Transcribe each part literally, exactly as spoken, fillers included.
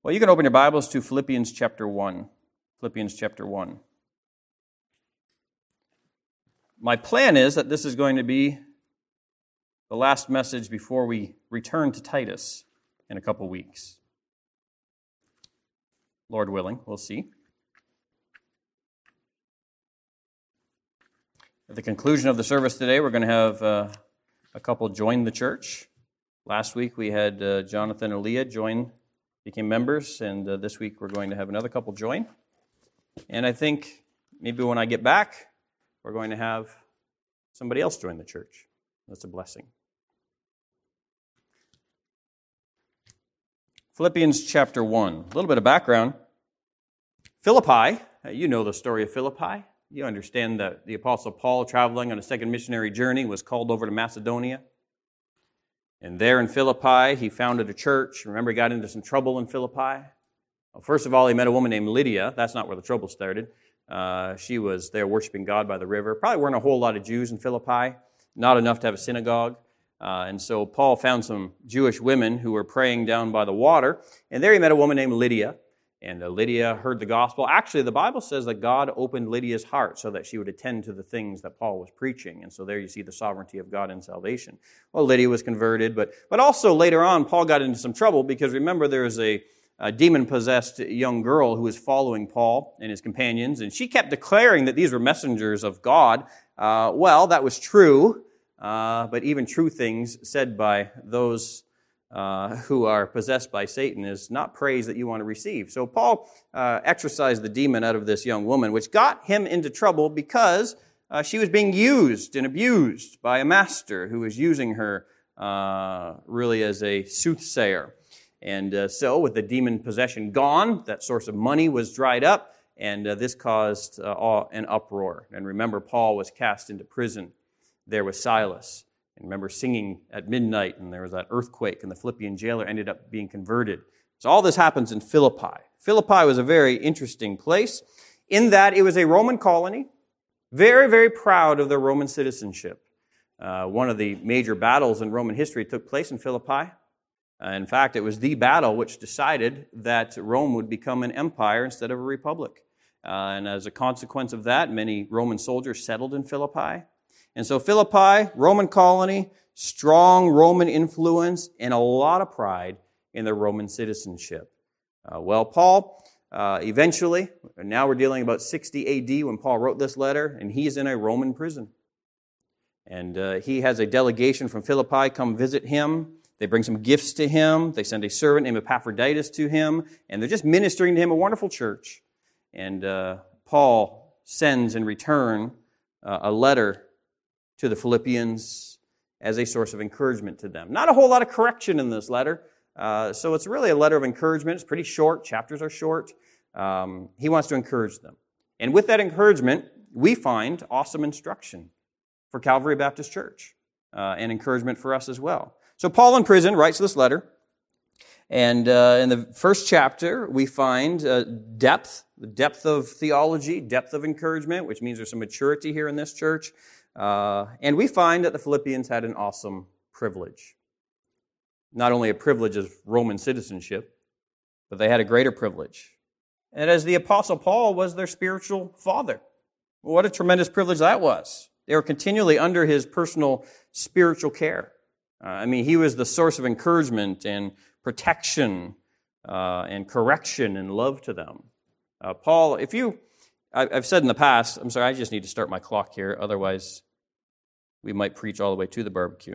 Well, you can open your Bibles to Philippians chapter one. Philippians chapter one. My plan is that this is going to be the last message before we return to Titus in a couple weeks. Lord willing, we'll see. At the conclusion of the service today, we're going to have uh, a couple join the church. Last week we had uh, Jonathan and Leah join, became members, and uh, this week we're going to have another couple join. And I think maybe when I get back, we're going to have somebody else join the church. That's a blessing. Philippians chapter one. A little bit of background. Philippi, you know the story of Philippi. You understand that the Apostle Paul, traveling on a second missionary journey, was called over to Macedonia. And there in Philippi, he founded a church. Remember, he got into some trouble in Philippi. Well, first of all, he met a woman named Lydia. That's not where the trouble started. Uh, she was there worshiping God by the river. Probably weren't a whole lot of Jews in Philippi, not enough to have a synagogue. Uh, and so Paul found some Jewish women who were praying down by the water. And there he met a woman named Lydia. And uh, Lydia heard the gospel. Actually, the Bible says that God opened Lydia's heart so that she would attend to the things that Paul was preaching. And so there you see the sovereignty of God in salvation. Well, Lydia was converted, but but also later on, Paul got into some trouble because remember there was a, a demon-possessed young girl who was following Paul and his companions, and she kept declaring that these were messengers of God. Uh, well, that was true, uh, but even true things said by those Uh, who are possessed by Satan is not praise that you want to receive. So Paul uh, exorcised the demon out of this young woman, which got him into trouble because uh, she was being used and abused by a master who was using her uh, really as a soothsayer. And uh, so with the demon possession gone, that source of money was dried up, and uh, this caused uh, an uproar. And remember, Paul was cast into prison there with Silas. And remember singing at midnight, and there was that earthquake, and the Philippian jailer ended up being converted. So all this happens in Philippi. Philippi was a very interesting place in that it was a Roman colony, very, very proud of their Roman citizenship. Uh, one of the major battles in Roman history took place in Philippi. Uh, in fact, it was the battle which decided that Rome would become an empire instead of a republic. Uh, and as a consequence of that, many Roman soldiers settled in Philippi. And so Philippi, Roman colony, strong Roman influence, and a lot of pride in their Roman citizenship. Uh, well, Paul, uh, eventually, now we're dealing about sixty A D when Paul wrote this letter, and he's in a Roman prison. And uh, he has a delegation from Philippi come visit him. They bring some gifts to him. They send a servant named Epaphroditus to him, and they're just ministering to him, a wonderful church. And uh, Paul sends in return uh, a letter to the Philippians as a source of encouragement to them. Not a whole lot of correction in this letter, uh, so it's really a letter of encouragement. It's pretty short. Chapters are short. Um, he wants to encourage them. And with that encouragement, we find awesome instruction for Calvary Baptist Church uh, and encouragement for us as well. So Paul in prison writes this letter, and uh, in the first chapter, we find uh, depth, the depth of theology, depth of encouragement, which means there's some maturity here in this church. Uh, and we find that the Philippians had an awesome privilege. Not only a privilege of Roman citizenship, but they had a greater privilege. And as the Apostle Paul was their spiritual father. What a tremendous privilege that was. They were continually under his personal spiritual care. Uh, I mean, he was the source of encouragement and protection uh, and correction and love to them. Uh, Paul, if you... I've said in the past, I'm sorry, I just need to start my clock here, otherwise we might preach all the way to the barbecue.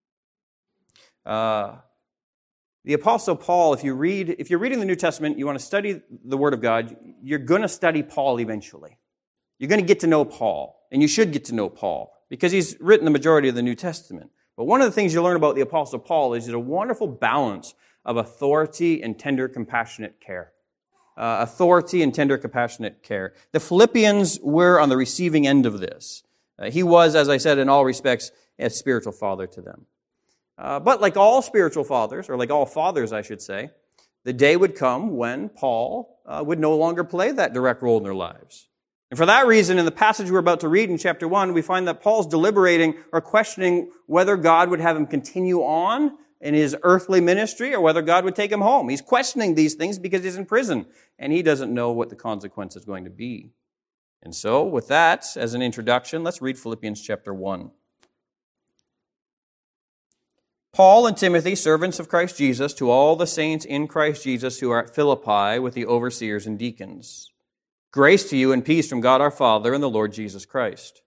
Uh, the Apostle Paul, if you read, if you're reading the New Testament, you want to study the Word of God, you're going to study Paul eventually. You're going to get to know Paul, and you should get to know Paul, because he's written the majority of the New Testament. But one of the things you learn about the Apostle Paul is there's a wonderful balance of authority and tender, compassionate care. Uh, authority and tender, compassionate care. The Philippians were on the receiving end of this. Uh, he was, as I said, in all respects, a spiritual father to them. Uh, but like all spiritual fathers, or like all fathers, I should say, the day would come when Paul uh, would no longer play that direct role in their lives. And for that reason, in the passage we're about to read in chapter one, we find that Paul's deliberating or questioning whether God would have him continue on in his earthly ministry or whether God would take him home. He's questioning these things because he's in prison and he doesn't know what the consequence is going to be. And so, with that as an introduction, let's read Philippians chapter one. Paul and Timothy, servants of Christ Jesus, to all the saints in Christ Jesus who are at Philippi with the overseers and deacons. Grace to you and peace from God our Father and the Lord Jesus Christ.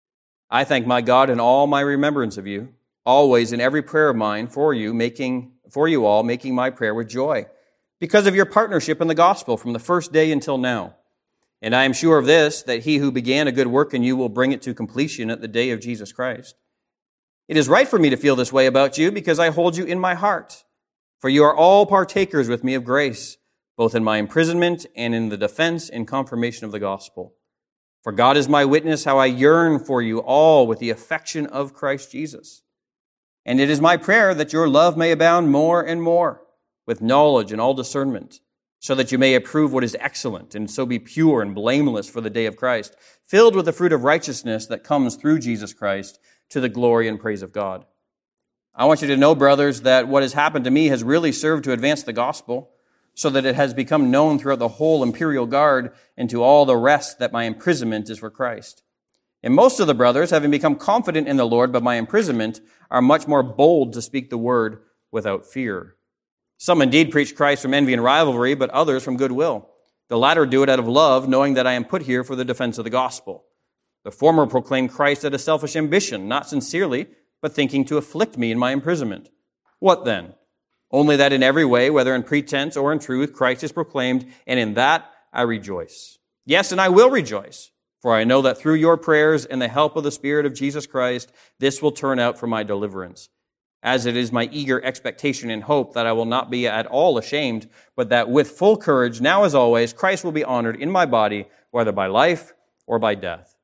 I thank my God in all my remembrance of you, always in every prayer of mine for you, making for you all, making my prayer with joy, because of your partnership in the gospel from the first day until now. And I am sure of this, that he who began a good work in you will bring it to completion at the day of Jesus Christ. It is right for me to feel this way about you, because I hold you in my heart. For you are all partakers with me of grace, both in my imprisonment and in the defense and confirmation of the gospel. For God is my witness how I yearn for you all with the affection of Christ Jesus. And it is my prayer that your love may abound more and more, with knowledge and all discernment, so that you may approve what is excellent, and so be pure and blameless for the day of Christ, filled with the fruit of righteousness that comes through Jesus Christ, to the glory and praise of God. I want you to know, brothers, that what has happened to me has really served to advance the gospel, so that it has become known throughout the whole imperial guard and to all the rest that my imprisonment is for Christ. And most of the brothers, having become confident in the Lord by my imprisonment, are much more bold to speak the word without fear. Some indeed preach Christ from envy and rivalry, but others from goodwill. The latter do it out of love, knowing that I am put here for the defense of the gospel. The former proclaim Christ out of selfish ambition, not sincerely, but thinking to afflict me in my imprisonment. What then? Only that in every way, whether in pretense or in truth, Christ is proclaimed, and in that I rejoice. Yes, and I will rejoice, for I know that through your prayers and the help of the Spirit of Jesus Christ, this will turn out for my deliverance. As it is my eager expectation and hope that I will not be at all ashamed, but that with full courage, now as always, Christ will be honored in my body, whether by life or by death.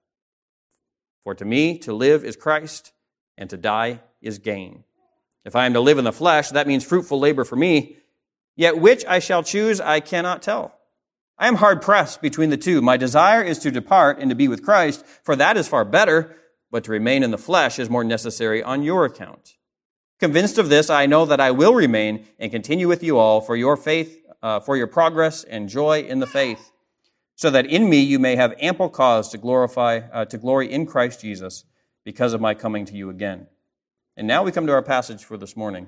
For to me, to live is Christ, and to die is gain. If I am to live in the flesh, that means fruitful labor for me. Yet which I shall choose, I cannot tell. I am hard-pressed between the two. My desire is to depart and to be with Christ, for that is far better, but to remain in the flesh is more necessary on your account. Convinced of this, I know that I will remain and continue with you all for your faith, uh, for your progress and joy in the faith, so that in me you may have ample cause to glorify, uh, to glory in Christ Jesus, because of my coming to you again. And now we come to our passage for this morning.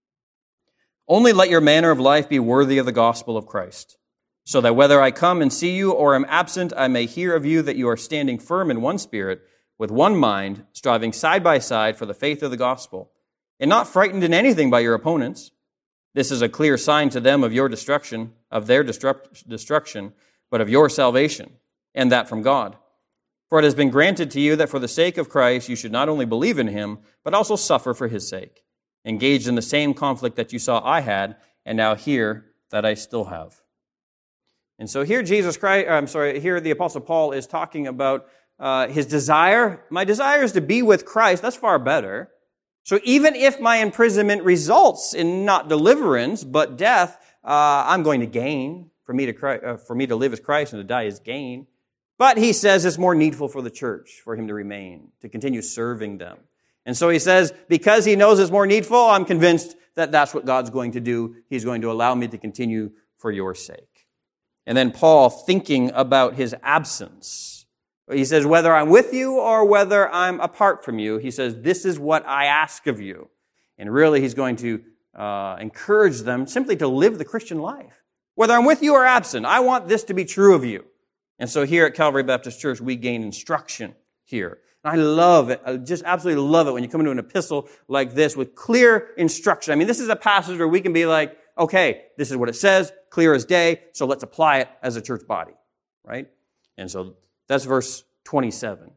Only let your manner of life be worthy of the gospel of Christ, so that whether I come and see you or am absent, I may hear of you that you are standing firm in one spirit, with one mind, striving side by side for the faith of the gospel, and not frightened in anything by your opponents. This is a clear sign to them of your destruction, of their destruct- destruction, but of your salvation, and that from God. For it has been granted to you that for the sake of Christ you should not only believe in him, but also suffer for his sake, engaged in the same conflict that you saw I had, and now hear that I still have. And so here Jesus Christ, I'm sorry, here the Apostle Paul is talking about uh, his desire. My desire is to be with Christ. That's far better. So even if my imprisonment results in not deliverance, but death, uh, I'm going to gain. For me to Christ, uh, for me to live as Christ and to die is gain. But he says it's more needful for the church, for him to remain, to continue serving them. And so he says, because he knows it's more needful, I'm convinced that that's what God's going to do. He's going to allow me to continue for your sake. And then Paul, thinking about his absence, he says, whether I'm with you or whether I'm apart from you, he says, this is what I ask of you. And really, he's going to uh, encourage them simply to live the Christian life. Whether I'm with you or absent, I want this to be true of you. And so here at Calvary Baptist Church, we gain instruction here. And I love it. I just absolutely love it when you come into an epistle like this with clear instruction. I mean, this is a passage where we can be like, okay, this is what it says, clear as day, so let's apply it as a church body, right? And so that's verse twenty-seven.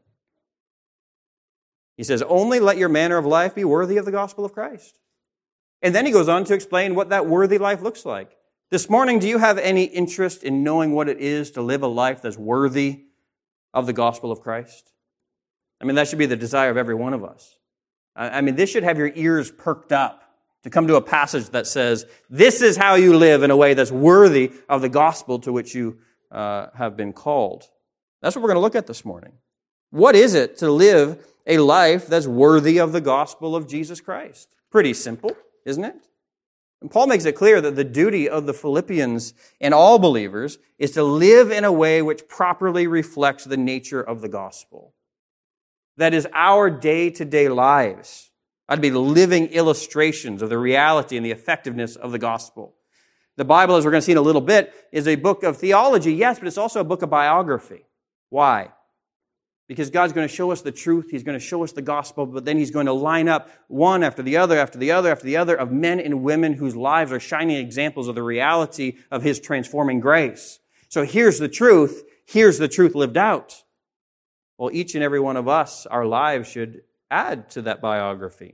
He says, only let your manner of life be worthy of the gospel of Christ. And then he goes on to explain what that worthy life looks like. This morning, do you have any interest in knowing what it is to live a life that's worthy of the gospel of Christ? I mean, that should be the desire of every one of us. I mean, this should have your ears perked up to come to a passage that says, this is how you live in a way that's worthy of the gospel to which you uh, have been called. That's what we're going to look at this morning. What is it to live a life that's worthy of the gospel of Jesus Christ? Pretty simple, isn't it? And Paul makes it clear that the duty of the Philippians and all believers is to live in a way which properly reflects the nature of the gospel. That is our day-to-day lives. I'd be living illustrations of the reality and the effectiveness of the gospel. The Bible, as we're going to see in a little bit, is a book of theology, yes, but it's also a book of biography. Why? Because God's going to show us the truth, He's going to show us the gospel, but then He's going to line up one after the other, after the other, after the other of men and women whose lives are shining examples of the reality of His transforming grace. So here's the truth, here's the truth lived out. Well, each and every one of us, our lives should add to that biography.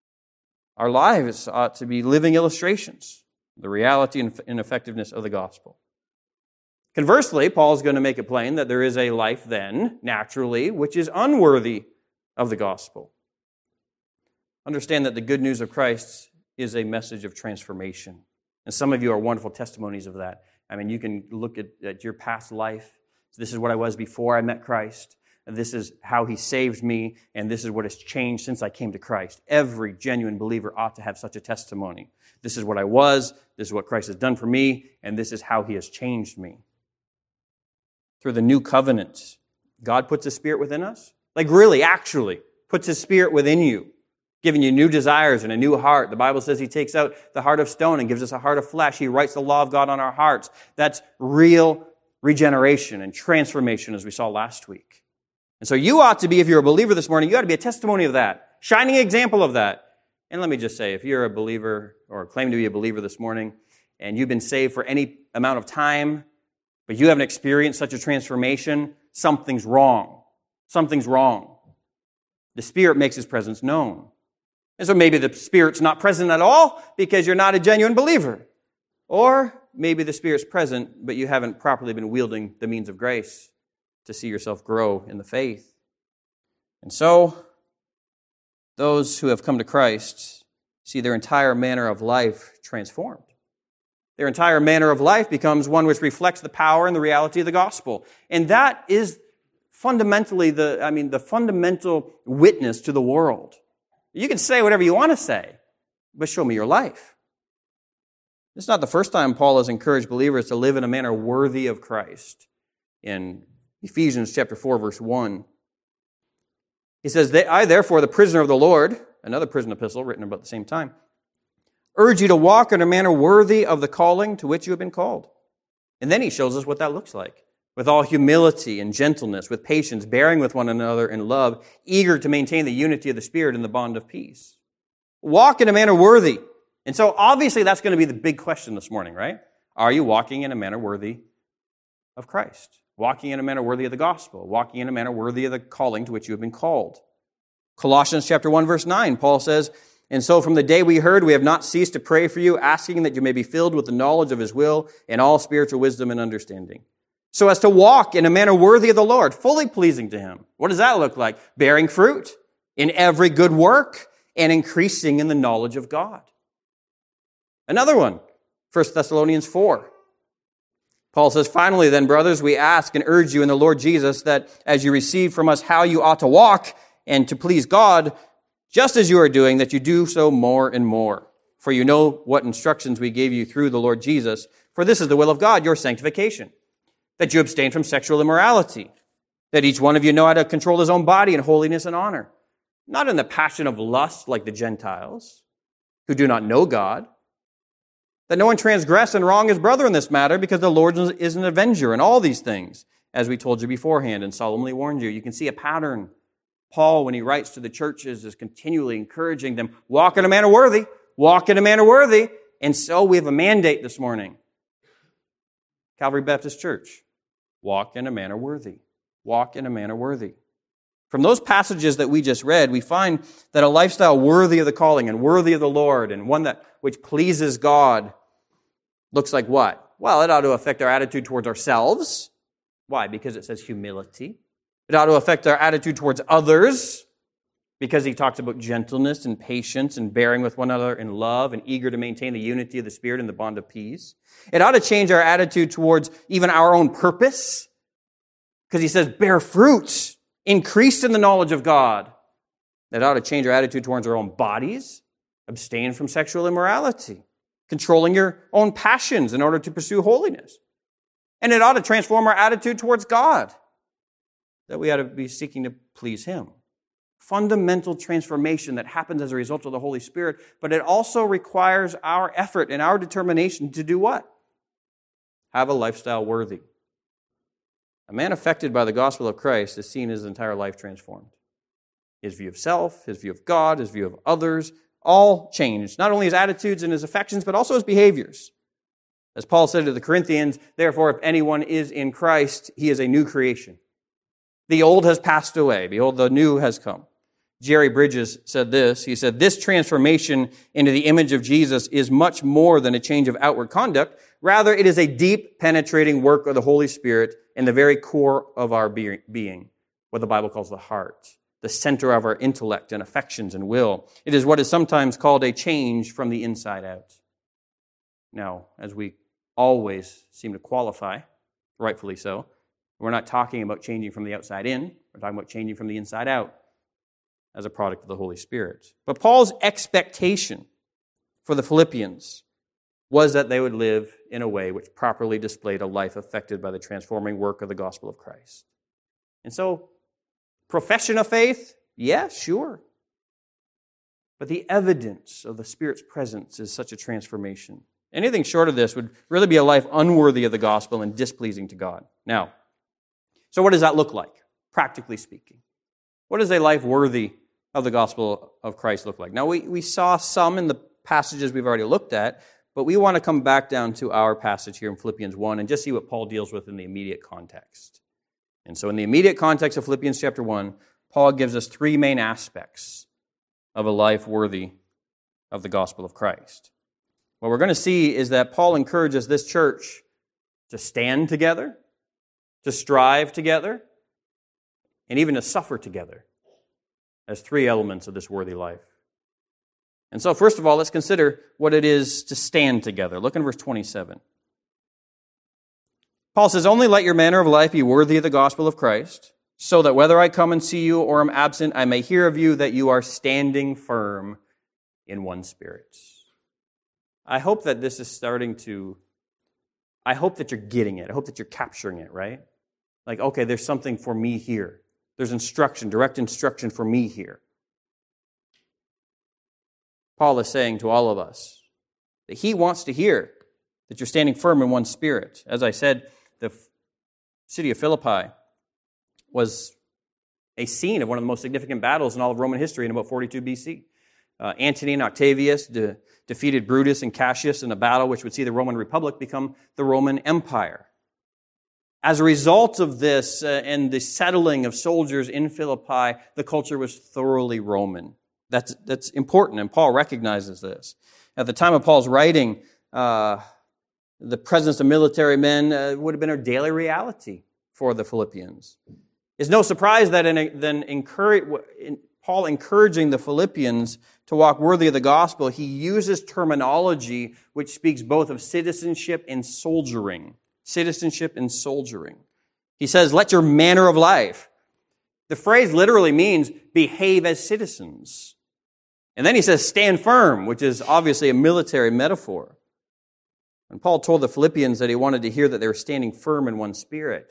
Our lives ought to be living illustrations of the reality and effectiveness of the gospel. Conversely, Paul's going to make it plain that there is a life then, naturally, which is unworthy of the gospel. Understand that the good news of Christ is a message of transformation. And some of you are wonderful testimonies of that. I mean, you can look at, at your past life. This is what I was before I met Christ. And this is how He saved me. And this is what has changed since I came to Christ. Every genuine believer ought to have such a testimony. This is what I was. This is what Christ has done for me. And this is how He has changed me. Through the new covenant, God puts His Spirit within us. Like really, actually, puts His Spirit within you, giving you new desires and a new heart. The Bible says He takes out the heart of stone and gives us a heart of flesh. He writes the law of God on our hearts. That's real regeneration and transformation, as we saw last week. And so you ought to be, if you're a believer this morning, you ought to be a testimony of that, shining example of that. And let me just say, if you're a believer or claim to be a believer this morning, and you've been saved for any amount of time, but you haven't experienced such a transformation, something's wrong. Something's wrong. The Spirit makes His presence known. And so maybe the Spirit's not present at all because you're not a genuine believer. Or maybe the Spirit's present, but you haven't properly been wielding the means of grace to see yourself grow in the faith. And so, those who have come to Christ see their entire manner of life transformed. Their entire manner of life becomes one which reflects the power and the reality of the gospel. And that is fundamentally the, I mean, the fundamental witness to the world. You can say whatever you want to say, but show me your life. It's not the first time Paul has encouraged believers to live in a manner worthy of Christ. In Ephesians chapter four, verse one, he says, I therefore, the prisoner of the Lord, another prison epistle written about the same time, urge you to walk in a manner worthy of the calling to which you have been called. And then he shows us what that looks like. With all humility and gentleness, with patience, bearing with one another in love, eager to maintain the unity of the Spirit in the bond of peace. Walk in a manner worthy. And so obviously that's going to be the big question this morning, right? Are you walking in a manner worthy of Christ? Walking in a manner worthy of the gospel? Walking in a manner worthy of the calling to which you have been called? Colossians chapter one, verse nine, Paul says, and so from the day we heard, we have not ceased to pray for you, asking that you may be filled with the knowledge of His will and all spiritual wisdom and understanding, so as to walk in a manner worthy of the Lord, fully pleasing to Him. What does that look like? Bearing fruit in every good work and increasing in the knowledge of God. Another one, First Thessalonians four. Paul says, finally then, brothers, we ask and urge you in the Lord Jesus that as you receive from us how you ought to walk and to please God, just as you are doing, that you do so more and more. For you know what instructions we gave you through the Lord Jesus. For this is the will of God, your sanctification, that you abstain from sexual immorality, that each one of you know how to control his own body in holiness and honor, not in the passion of lust like the Gentiles, who do not know God, that no one transgress and wrong his brother in this matter, because the Lord is an avenger in all these things, as we told you beforehand and solemnly warned you. You can see a pattern. Paul, when he writes to the churches, is continually encouraging them, walk in a manner worthy, walk in a manner worthy. And so we have a mandate this morning. Calvary Baptist Church, walk in a manner worthy. Walk in a manner worthy. From those passages that we just read, we find that a lifestyle worthy of the calling and worthy of the Lord and one that which pleases God looks like what? Well, it ought to affect our attitude towards ourselves. Why? Because it says humility. It ought to affect our attitude towards others, because he talks about gentleness and patience and bearing with one another in love and eager to maintain the unity of the Spirit in the bond of peace. It ought to change our attitude towards even our own purpose, because he says, bear fruit, increase in the knowledge of God. It ought to change our attitude towards our own bodies, Abstain from sexual immorality, controlling your own passions in order to pursue holiness. And it ought to transform our attitude towards God, that we ought to be seeking to please Him. Fundamental transformation that happens as a result of the Holy Spirit, but it also requires our effort and our determination to do what? Have a lifestyle worthy. A man affected by the gospel of Christ has seen his entire life transformed. His view of self, his view of God, his view of others, all changed. Not only his attitudes and his affections, but also his behaviors. As Paul said to the Corinthians, therefore, if anyone is in Christ, he is a new creation. The old has passed away. Behold, the new has come. Jerry Bridges said this. He said, this transformation into the image of Jesus is much more than a change of outward conduct. Rather, it is a deep, penetrating work of the Holy Spirit in the very core of our being, what the Bible calls the heart, the center of our intellect and affections and will. It is what is sometimes called a change from the inside out. Now, as we always seem to qualify, rightfully so, we're not talking about changing from the outside in. We're talking about changing from the inside out as a product of the Holy Spirit. But Paul's expectation for the Philippians was that they would live in a way which properly displayed a life affected by the transforming work of the gospel of Christ. And so, profession of faith, yeah, sure. But the evidence of the Spirit's presence is such a transformation. Anything short of this would really be a life unworthy of the gospel and displeasing to God. Now, so what does that look like, practically speaking? What does a life worthy of the gospel of Christ look like? Now, we, we saw some in the passages we've already looked at, but we want to come back down to our passage here in Philippians one and just see what Paul deals with in the immediate context. And so in the immediate context of Philippians chapter one, Paul gives us three main aspects of a life worthy of the gospel of Christ. What we're going to see is that Paul encourages this church to stand together, to strive together, and even to suffer together as three elements of this worthy life. And so, first of all, let's consider what it is to stand together. Look in verse twenty-seven. Paul says, only let your manner of life be worthy of the gospel of Christ, so that whether I come and see you or am absent, I may hear of you that you are standing firm in one spirit. I hope that this is starting to, I hope that you're getting it. I hope that you're capturing it, right? Like, okay, there's something for me here. There's instruction, direct instruction for me here. Paul is saying to all of us that he wants to hear that you're standing firm in one spirit. As I said, the city of Philippi was a scene of one of the most significant battles in all of Roman history in about forty-two B C. Uh, Antony and Octavius de- defeated Brutus and Cassius in a battle which would see the Roman Republic become the Roman Empire. As a result of this uh, and the settling of soldiers in Philippi, the culture was thoroughly Roman. That's, that's important, and Paul recognizes this. At the time of Paul's writing, uh, the presence of military men uh, would have been a daily reality for the Philippians. It's no surprise that in, then encourage, in Paul encouraging the Philippians to walk worthy of the gospel, he uses terminology which speaks both of citizenship and soldiering. Citizenship and soldiering. He says, let your manner of life. The phrase literally means behave as citizens. And then he says, stand firm, which is obviously a military metaphor. And Paul told the Philippians that he wanted to hear that they were standing firm in one spirit.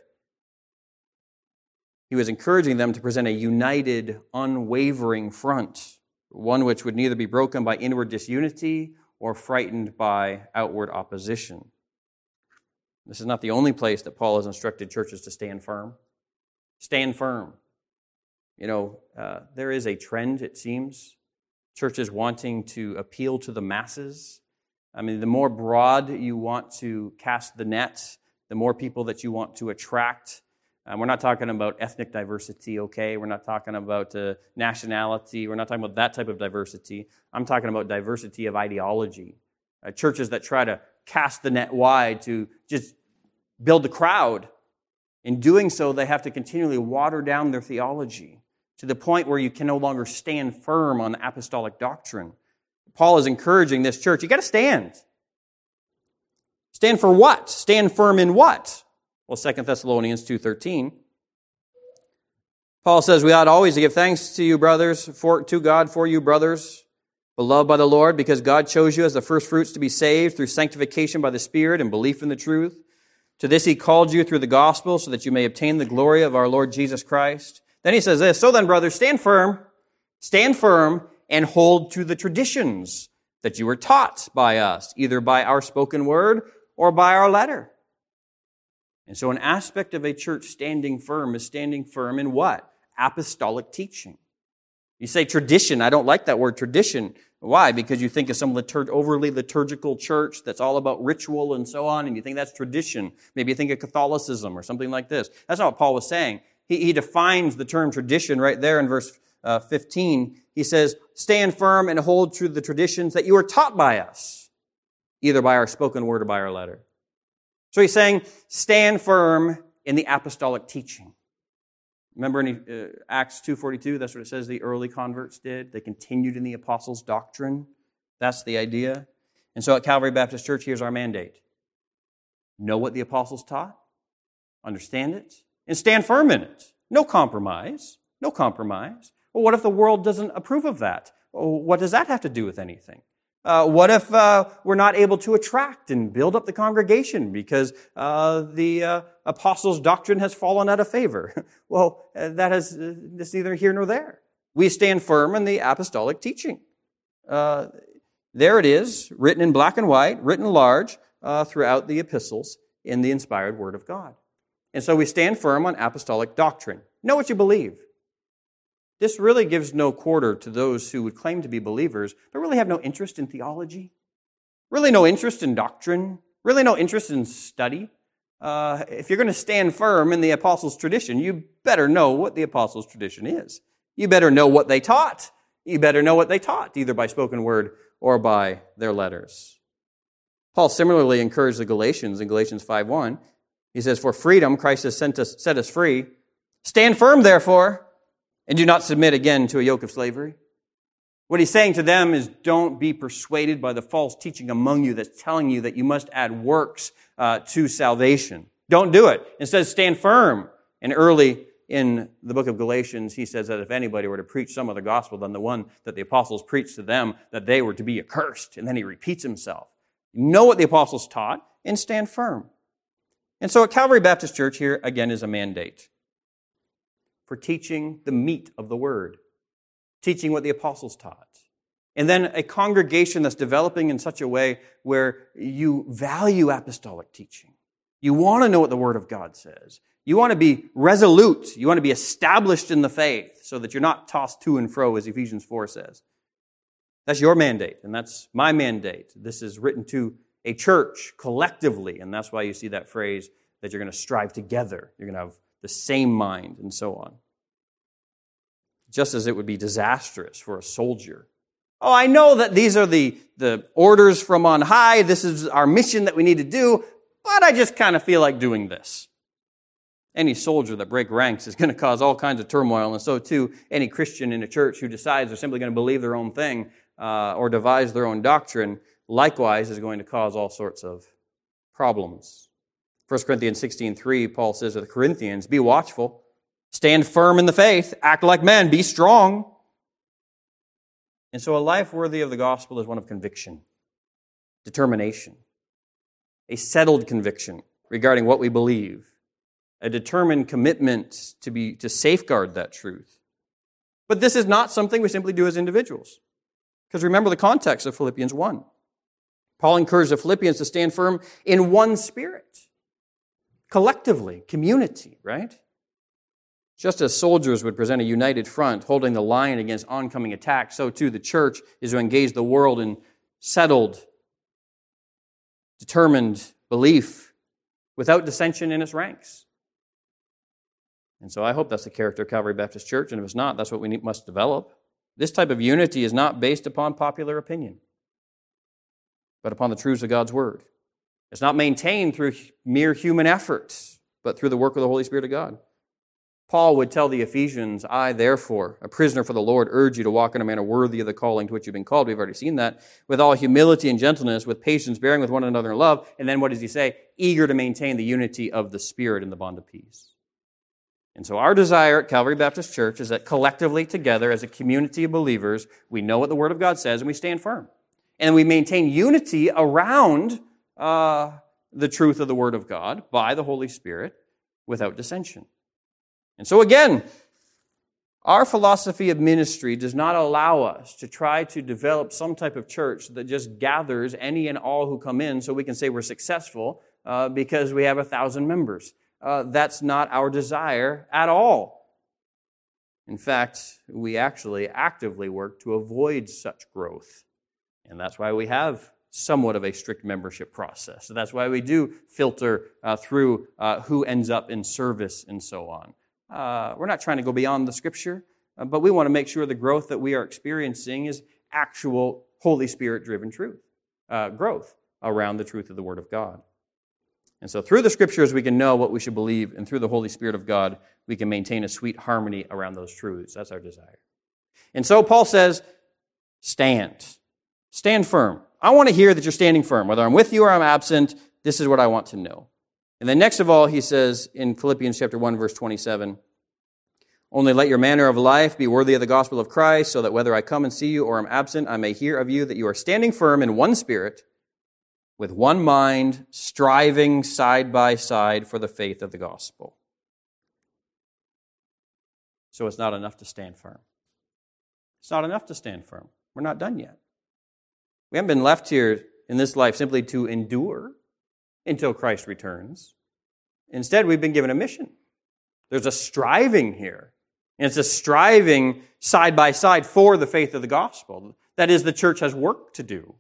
He was encouraging them to present a united, unwavering front, one which would neither be broken by inward disunity or frightened by outward opposition. This is not the only place that Paul has instructed churches to stand firm. Stand firm. You know, uh, there is a trend, it seems, churches wanting to appeal to the masses. I mean, the more broad you want to cast the net, the more people that you want to attract. Um, we're not talking about ethnic diversity, okay? We're not talking about uh, nationality. We're not talking about that type of diversity. I'm talking about diversity of ideology. Uh, churches that try to cast the net wide to just build the crowd. In doing so, they have to continually water down their theology to the point where you can no longer stand firm on the apostolic doctrine. Paul is encouraging this church, you got to stand. Stand for what? Stand firm in what? Well, Second Thessalonians two thirteen. Paul says, we ought always to give thanks to you, brothers, for, to God for you, brothers, Beloved by the Lord, because God chose you as the first fruits to be saved through sanctification by the Spirit and belief in the truth. To this he called you through the gospel so that you may obtain the glory of our Lord Jesus Christ. Then he says this, so then, brothers, stand firm, stand firm, and hold to the traditions that you were taught by us, either by our spoken word or by our letter. And so an aspect of a church standing firm is standing firm in what? Apostolic teaching. You say tradition. I don't like that word tradition. Why? Because you think of some liturg- overly liturgical church that's all about ritual and so on, and you think that's tradition. Maybe you think of Catholicism or something like this. That's not what Paul was saying. He, he defines the term tradition right there in verse uh, fifteen. He says, stand firm and hold to the traditions that you were taught by us, either by our spoken word or by our letter. So he's saying, stand firm in the apostolic teaching. Remember in uh, Acts two forty-two, that's what it says the early converts did. They continued in the apostles' doctrine. That's the idea. And so at Calvary Baptist Church, here's our mandate. Know what the apostles taught, understand it, and stand firm in it. No compromise. No compromise. Well, what if the world doesn't approve of that? Well, what does that have to do with anything? Uh, what if uh, we're not able to attract and build up the congregation because uh, the uh, apostles' doctrine has fallen out of favor? Well, uh, that is uh, that's neither here nor there. We stand firm in the apostolic teaching. Uh, there it is, written in black and white, written large uh, throughout the epistles in the inspired Word of God. And so we stand firm on apostolic doctrine. Know what you believe. This really gives no quarter to those who would claim to be believers, but really have no interest in theology, really no interest in doctrine, really no interest in study. Uh, if you're going to stand firm in the apostles' tradition, you better know what the apostles' tradition is. You better know what they taught. You better know what they taught, either by spoken word or by their letters. Paul similarly encouraged the Galatians in Galatians five one. He says, for freedom Christ has sent us, set us free. Stand firm, therefore, and do not submit again to a yoke of slavery. What he's saying to them is don't be persuaded by the false teaching among you that's telling you that you must add works uh, to salvation. Don't do it. Instead, stand firm. And early in the book of Galatians, he says that if anybody were to preach some other gospel than the one that the apostles preached to them, that they were to be accursed. And then he repeats himself. Know what the apostles taught and stand firm. And so at Calvary Baptist Church here, again, is a mandate for teaching the meat of the word, teaching what the apostles taught. And then a congregation that's developing in such a way where you value apostolic teaching. You want to know what the Word of God says. You want to be resolute. You want to be established in the faith so that you're not tossed to and fro, as Ephesians four says. That's your mandate, and that's my mandate. This is written to a church collectively, and that's why you see that phrase that you're going to strive together. You're going to have the same mind, and so on. Just as it would be disastrous for a soldier. Oh, I know that these are the, the orders from on high. This is our mission that we need to do, but I just kind of feel like doing this. Any soldier that breaks ranks is going to cause all kinds of turmoil, and so too any Christian in a church who decides they're simply going to believe their own thing uh, or devise their own doctrine, likewise is going to cause all sorts of problems. First Corinthians sixteen three, Paul says to the Corinthians, be watchful, stand firm in the faith, act like men, be strong. And so a life worthy of the gospel is one of conviction, determination, a settled conviction regarding what we believe, a determined commitment to be to safeguard that truth. But this is not something we simply do as individuals. Because remember the context of Philippians one. Paul encouraged the Philippians to stand firm in one spirit. Collectively, community, right? Just as soldiers would present a united front holding the line against oncoming attacks, so too the church is to engage the world in settled, determined belief without dissension in its ranks. And so I hope that's the character of Calvary Baptist Church, and if it's not, that's what we need, must develop. This type of unity is not based upon popular opinion, but upon the truths of God's Word. It's not maintained through mere human efforts, but through the work of the Holy Spirit of God. Paul would tell the Ephesians, I, therefore, a prisoner for the Lord, urge you to walk in a manner worthy of the calling to which you've been called. We've already seen that. With all humility and gentleness, with patience, bearing with one another in love. And then what does he say? Eager to maintain the unity of the Spirit in the bond of peace. And so our desire at Calvary Baptist Church is that collectively together as a community of believers, we know what the Word of God says and we stand firm. And we maintain unity around uh, the truth of the Word of God by the Holy Spirit without dissension. And so again, our philosophy of ministry does not allow us to try to develop some type of church that just gathers any and all who come in so we can say we're successful uh, because we have a thousand members. Uh, that's not our desire at all. In fact, we actually actively work to avoid such growth. And that's why we have somewhat of a strict membership process. So that's why we do filter uh, through uh, who ends up in service and so on. Uh, we're not trying to go beyond the Scripture, uh, but we want to make sure the growth that we are experiencing is actual Holy Spirit-driven truth, uh, growth around the truth of the Word of God. And so through the Scriptures, we can know what we should believe, and through the Holy Spirit of God, we can maintain a sweet harmony around those truths. That's our desire. And so Paul says, stand. Stand firm. I want to hear that you're standing firm. Whether I'm with you or I'm absent, this is what I want to know. And then next of all, he says in Philippians chapter one, verse twenty-seven, only let your manner of life be worthy of the gospel of Christ, so that whether I come and see you or am absent, I may hear of you that you are standing firm in one spirit, with one mind, striving side by side for the faith of the gospel. So it's not enough to stand firm. It's not enough to stand firm. We're not done yet. We haven't been left here in this life simply to endure until Christ returns. Instead, we've been given a mission. There's a striving here. And it's a striving side by side for the faith of the gospel. That is, the church has work to do.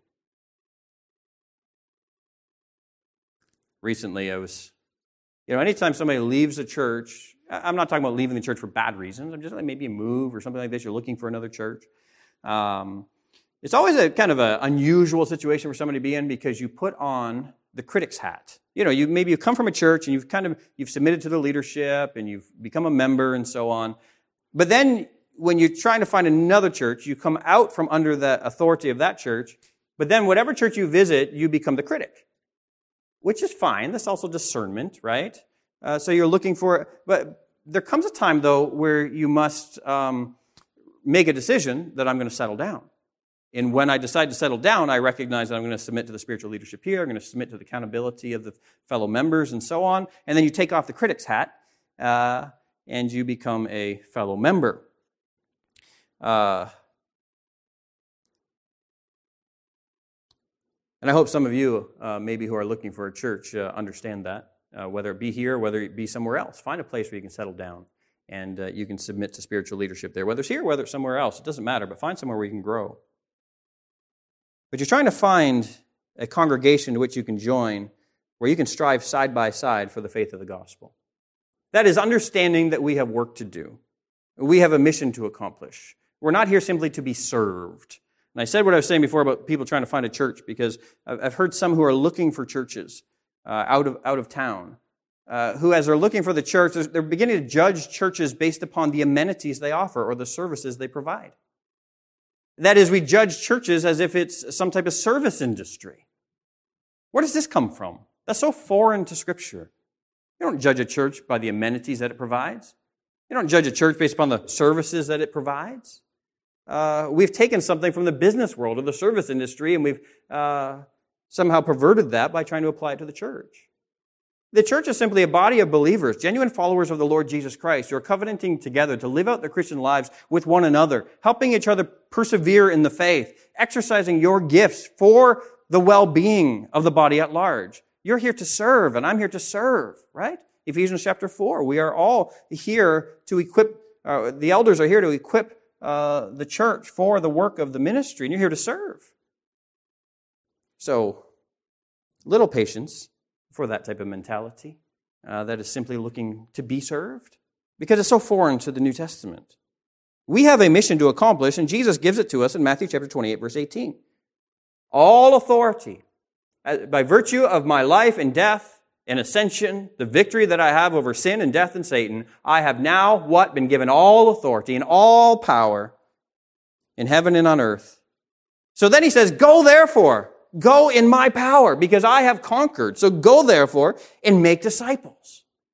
Recently, I was, you know, anytime somebody leaves a church, I'm not talking about leaving the church for bad reasons. I'm just like maybe a move or something like this. You're looking for another church. Um, it's always a kind of an unusual situation for somebody to be in because you put on the critic's hat. You know, you maybe you come from a church and you've kind of you've submitted to the leadership and you've become a member and so on. But then when you're trying to find another church, you come out from under the authority of that church. But then whatever church you visit, you become the critic, which is fine. That's also discernment, right? Uh, so you're looking for, but there comes a time though where you must um, make a decision that I'm going to settle down. And when I decide to settle down, I recognize that I'm going to submit to the spiritual leadership here. I'm going to submit to the accountability of the fellow members and so on. And then you take off the critic's hat uh, and you become a fellow member. Uh, and I hope some of you, uh, maybe who are looking for a church, uh, understand that, uh, whether it be here, whether it be somewhere else. Find a place where you can settle down and uh, you can submit to spiritual leadership there. Whether it's here, whether it's somewhere else, it doesn't matter, but find somewhere where you can grow. But you're trying to find a congregation to which you can join where you can strive side by side for the faith of the gospel. That is understanding that we have work to do. We have a mission to accomplish. We're not here simply to be served. And I said what I was saying before about people trying to find a church because I've heard some who are looking for churches uh, out of out of town, uh, who as they're looking for the church, they're beginning to judge churches based upon the amenities they offer or the services they provide. That is, we judge churches as if it's some type of service industry. Where does this come from? That's so foreign to Scripture. You don't judge a church by the amenities that it provides. You don't judge a church based upon the services that it provides. Uh, we've taken something from the business world or the service industry, and we've uh, somehow perverted that by trying to apply it to the church. The church is simply a body of believers, genuine followers of the Lord Jesus Christ, who are covenanting together to live out their Christian lives with one another, helping each other persevere in the faith, exercising your gifts for the well-being of the body at large. You're here to serve, and I'm here to serve, right? Ephesians chapter four, we are all here to equip, uh, the elders are here to equip uh, the church for the work of the ministry, and you're here to serve. So, little patience for that type of mentality uh, that is simply looking to be served because it's so foreign to the New Testament. We have a mission to accomplish, and Jesus gives it to us in Matthew chapter twenty-eight, verse eighteen. All authority, by virtue of my life and death and ascension, the victory that I have over sin and death and Satan, I have now, what? Been given all authority and all power in heaven and on earth. So then he says, go therefore. Go in my power, because I have conquered. So go, therefore, and make disciples.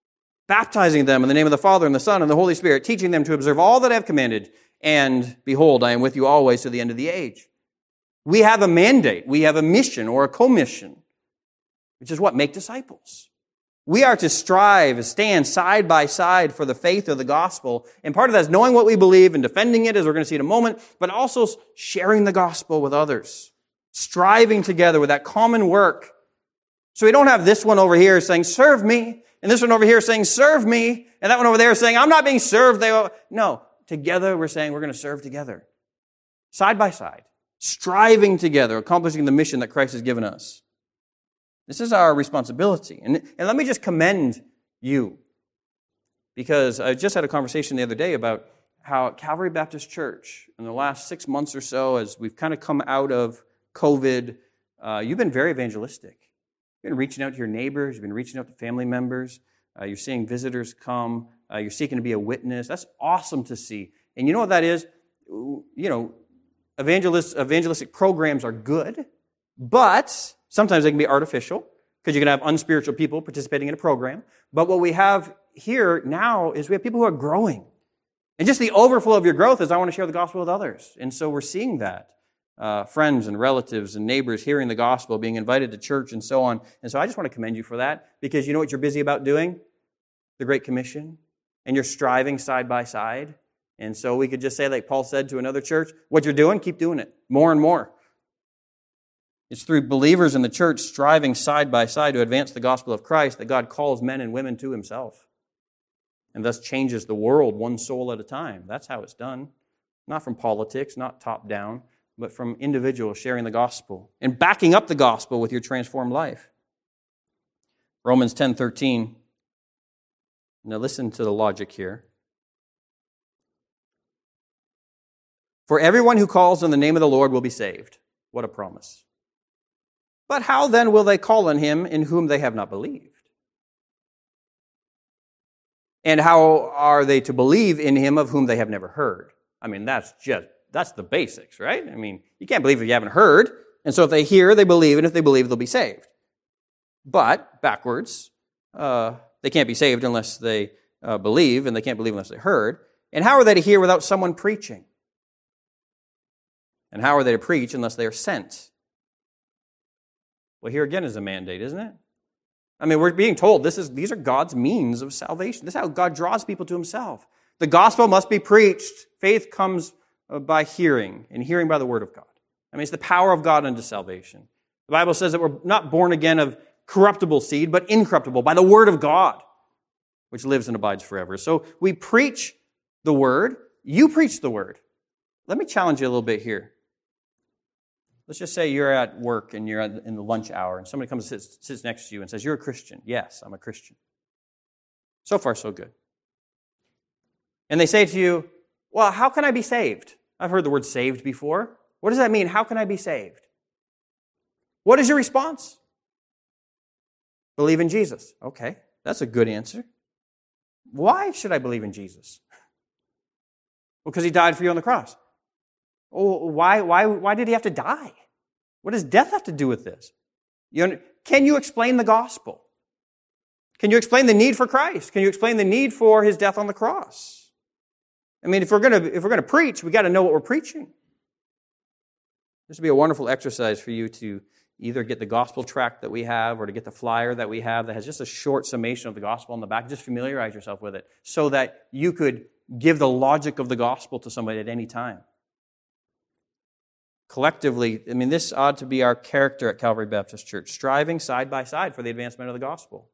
baptizing them in the name of the Father and the Son and the Holy Spirit, teaching them to observe all that I have commanded, and behold, I am with you always to the end of the age. We have a mandate. We have a mission or a commission, which is what? Make disciples. We are to strive and stand side by side for the faith of the gospel. And part of that is knowing what we believe and defending it, as we're going to see in a moment, but also sharing the gospel with others. Striving together with that common work. So we don't have this one over here saying, serve me, and this one over here saying, serve me, and that one over there saying, I'm not being served. They all... No, together we're saying we're going to serve together. Side by side. Striving together, accomplishing the mission that Christ has given us. This is our responsibility. And, and let me just commend you. Because I just had a conversation the other day about how Calvary Baptist Church, in the last six months or so, as we've kind of come out of COVID, uh, you've been very evangelistic. You've been reaching out to your neighbors. You've been reaching out to family members. Uh, you're seeing visitors come. Uh, you're seeking to be a witness. That's awesome to see. And you know what that is? You know, evangelist, evangelistic programs are good, but sometimes they can be artificial because you can have unspiritual people participating in a program. But what we have here now is we have people who are growing. And just the overflow of your growth is I want to share the gospel with others. And so we're seeing that. Uh, friends and relatives and neighbors hearing the gospel, being invited to church and so on. And so I just want to commend you for that, because you know what you're busy about doing? The Great Commission. And you're striving side by side. And so we could just say, like Paul said to another church, what you're doing, keep doing it more and more. It's through believers in the church striving side by side to advance the gospel of Christ that God calls men and women to himself. And thus changes the world one soul at a time. That's how it's done. Not from politics, not top down, but from individuals sharing the gospel and backing up the gospel with your transformed life. Romans ten thirteen. Now listen to the logic here. For everyone who calls on the name of the Lord will be saved. What a promise. But how then will they call on him in whom they have not believed? And how are they to believe in him of whom they have never heard? I mean, that's just, that's the basics, right? I mean, you can't believe if you haven't heard. And so if they hear, they believe, and if they believe, they'll be saved. But, backwards, uh, they can't be saved unless they uh, believe, and they can't believe unless they heard. And how are they to hear without someone preaching? And how are they to preach unless they are sent? Well, here again is a mandate, isn't it? I mean, we're being told this is these are God's means of salvation. This is how God draws people to himself. The gospel must be preached. Faith comes by hearing, and hearing by the word of God. I mean, it's the power of God unto salvation. The Bible says that we're not born again of corruptible seed, but incorruptible, by the word of God, which lives and abides forever. So we preach the word. You preach the word. Let me challenge you a little bit here. Let's just say you're at work and you're in the lunch hour and somebody comes and sits, sits next to you and says, you're a Christian. Yes, I'm a Christian. So far, so good. And they say to you, well, how can I be saved? I've heard the word saved before. What does that mean? How can I be saved? What is your response? Believe in Jesus. Okay, that's a good answer. Why should I believe in Jesus? Well, because he died for you on the cross. Oh, why, why, why did he have to die? What does death have to do with this? You, can you explain the gospel? Can you explain the need for Christ? Can you explain the need for his death on the cross? I mean, if we're going to if we're going to preach, we got to know what we're preaching. This would be a wonderful exercise for you to either get the gospel tract that we have or to get the flyer that we have that has just a short summation of the gospel on the back. Just familiarize yourself with it so that you could give the logic of the gospel to somebody at any time. Collectively, I mean, this ought to be our character at Calvary Baptist Church, striving side by side for the advancement of the gospel.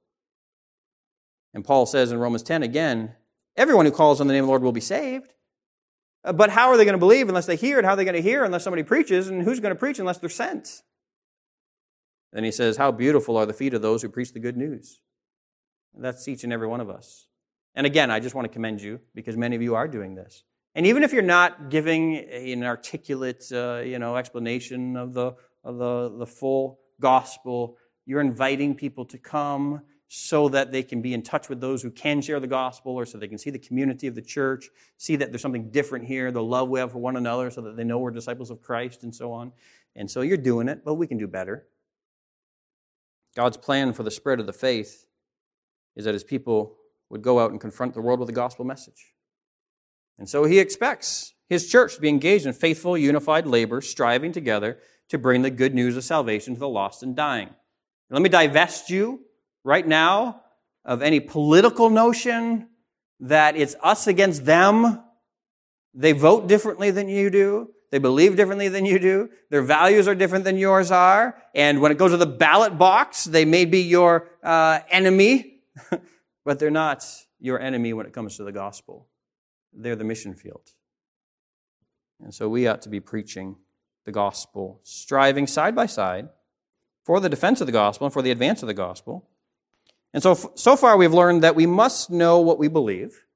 And Paul says in Romans ten again, everyone who calls on the name of the Lord will be saved. But how are they going to believe unless they hear? And how are they going to hear unless somebody preaches? And who's going to preach unless they're sent? Then he says, how beautiful are the feet of those who preach the good news. And that's each and every one of us. And again, I just want to commend you because many of you are doing this. And even if you're not giving an articulate, uh, you know, explanation of the of the, the full gospel, you're inviting people to come so that they can be in touch with those who can share the gospel, or so they can see the community of the church, see that there's something different here, the love we have for one another, so that they know we're disciples of Christ, and so on. And so you're doing it, but we can do better. God's plan for the spread of the faith is that his people would go out and confront the world with the gospel message. And so he expects his church to be engaged in faithful, unified labor, striving together to bring the good news of salvation to the lost and dying. Let me divest you right now of any political notion that it's us against them. They vote differently than you do. They believe differently than you do. Their values are different than yours are. And when it goes to the ballot box, they may be your uh, enemy, but they're not your enemy when it comes to the gospel. They're the mission field. And so we ought to be preaching the gospel, striving side by side for the defense of the gospel and for the advance of the gospel. And so, so far we've learned that we must know what we believe.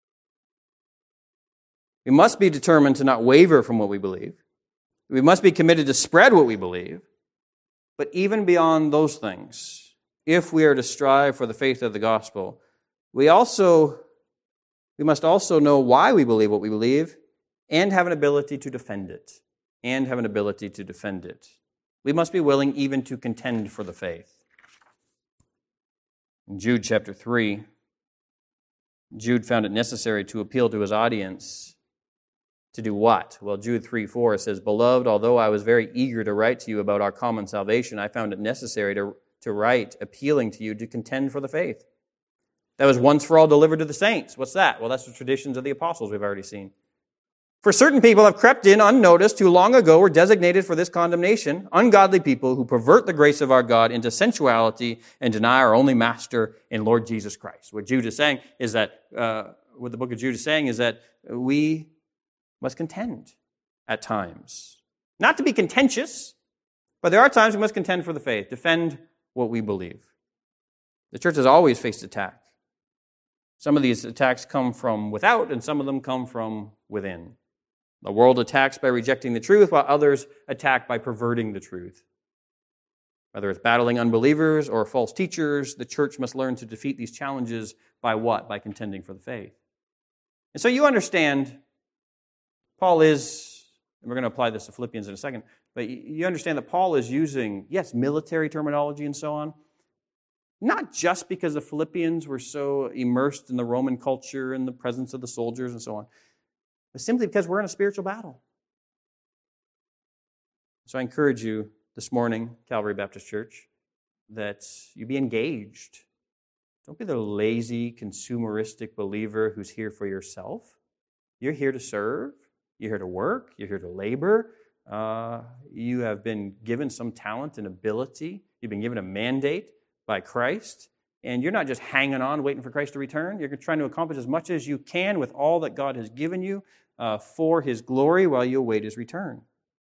We must be determined to not waver from what we believe. We must be committed to spread what we believe. But even beyond those things, if we are to strive for the faith of the gospel, we also, we must also know why we believe what we believe and have an ability to defend it. And have an ability to defend it. We must be willing even to contend for the faith. In Jude chapter three, Jude found it necessary to appeal to his audience to do what? Well, Jude three four says, "Beloved, although I was very eager to write to you about our common salvation, I found it necessary to, to write appealing to you to contend for the faith that was once for all delivered to the saints." What's that? Well, that's the traditions of the apostles we've already seen. "For certain people have crept in unnoticed who long ago were designated for this condemnation, ungodly people who pervert the grace of our God into sensuality and deny our only Master and Lord Jesus Christ." What Jude is saying is that, uh, what the book of Jude is saying is that we must contend at times. Not to be contentious, but there are times we must contend for the faith, defend what we believe. The church has always faced attack. Some of these attacks come from without, and some of them come from within. The world attacks by rejecting the truth, while others attack by perverting the truth. Whether it's battling unbelievers or false teachers, the church must learn to defeat these challenges by what? By contending for the faith. And so you understand, Paul is, and we're going to apply this to Philippians in a second, but you understand that Paul is using, yes, military terminology and so on, not just because the Philippians were so immersed in the Roman culture and the presence of the soldiers and so on, but simply because we're in a spiritual battle. So I encourage you this morning, Calvary Baptist Church, that you be engaged. Don't be the lazy, consumeristic believer who's here for yourself. You're here to serve. You're here to work. You're here to labor. Uh, you have been given some talent and ability. You've been given a mandate by Christ. And you're not just hanging on, waiting for Christ to return. You're trying to accomplish as much as you can with all that God has given you uh, for His glory while you await His return.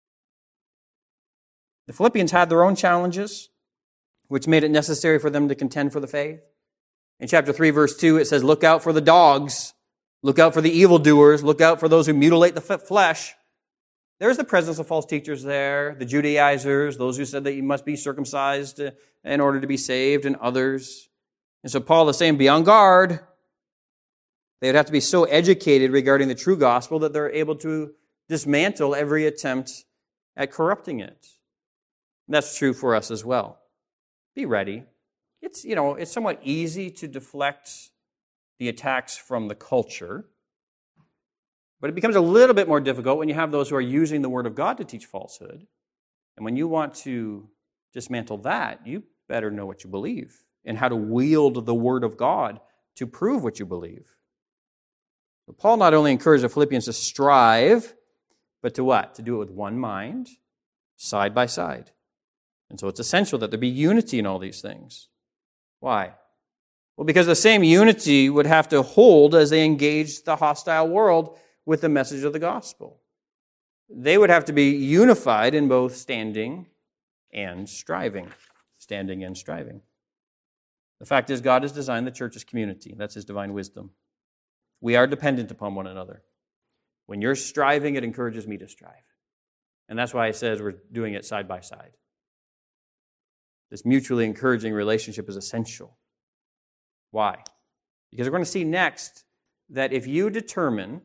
The Philippians had their own challenges, which made it necessary for them to contend for the faith. In chapter three, verse two, it says, "Look out for the dogs. Look out for the evildoers. Look out for those who mutilate the flesh." There's the presence of false teachers there, the Judaizers, those who said that you must be circumcised in order to be saved, and others. And so Paul is saying, be on guard. They would have to be so educated regarding the true gospel that they're able to dismantle every attempt at corrupting it. And that's true for us as well. Be ready. It's, you know, it's somewhat easy to deflect the attacks from the culture, but it becomes a little bit more difficult when you have those who are using the Word of God to teach falsehood. And when you want to dismantle that, you better know what you believe and how to wield the Word of God to prove what you believe. But Paul not only encouraged the Philippians to strive, but to what? To do it with one mind, side by side. And so it's essential that there be unity in all these things. Why? Well, because the same unity would have to hold as they engaged the hostile world with the message of the gospel. They would have to be unified in both standing and striving. Standing and striving. The fact is, God has designed the church as community. That's His divine wisdom. We are dependent upon one another. When you're striving, it encourages me to strive. And that's why it says we're doing it side by side. This mutually encouraging relationship is essential. Why? Because we're going to see next that if you determine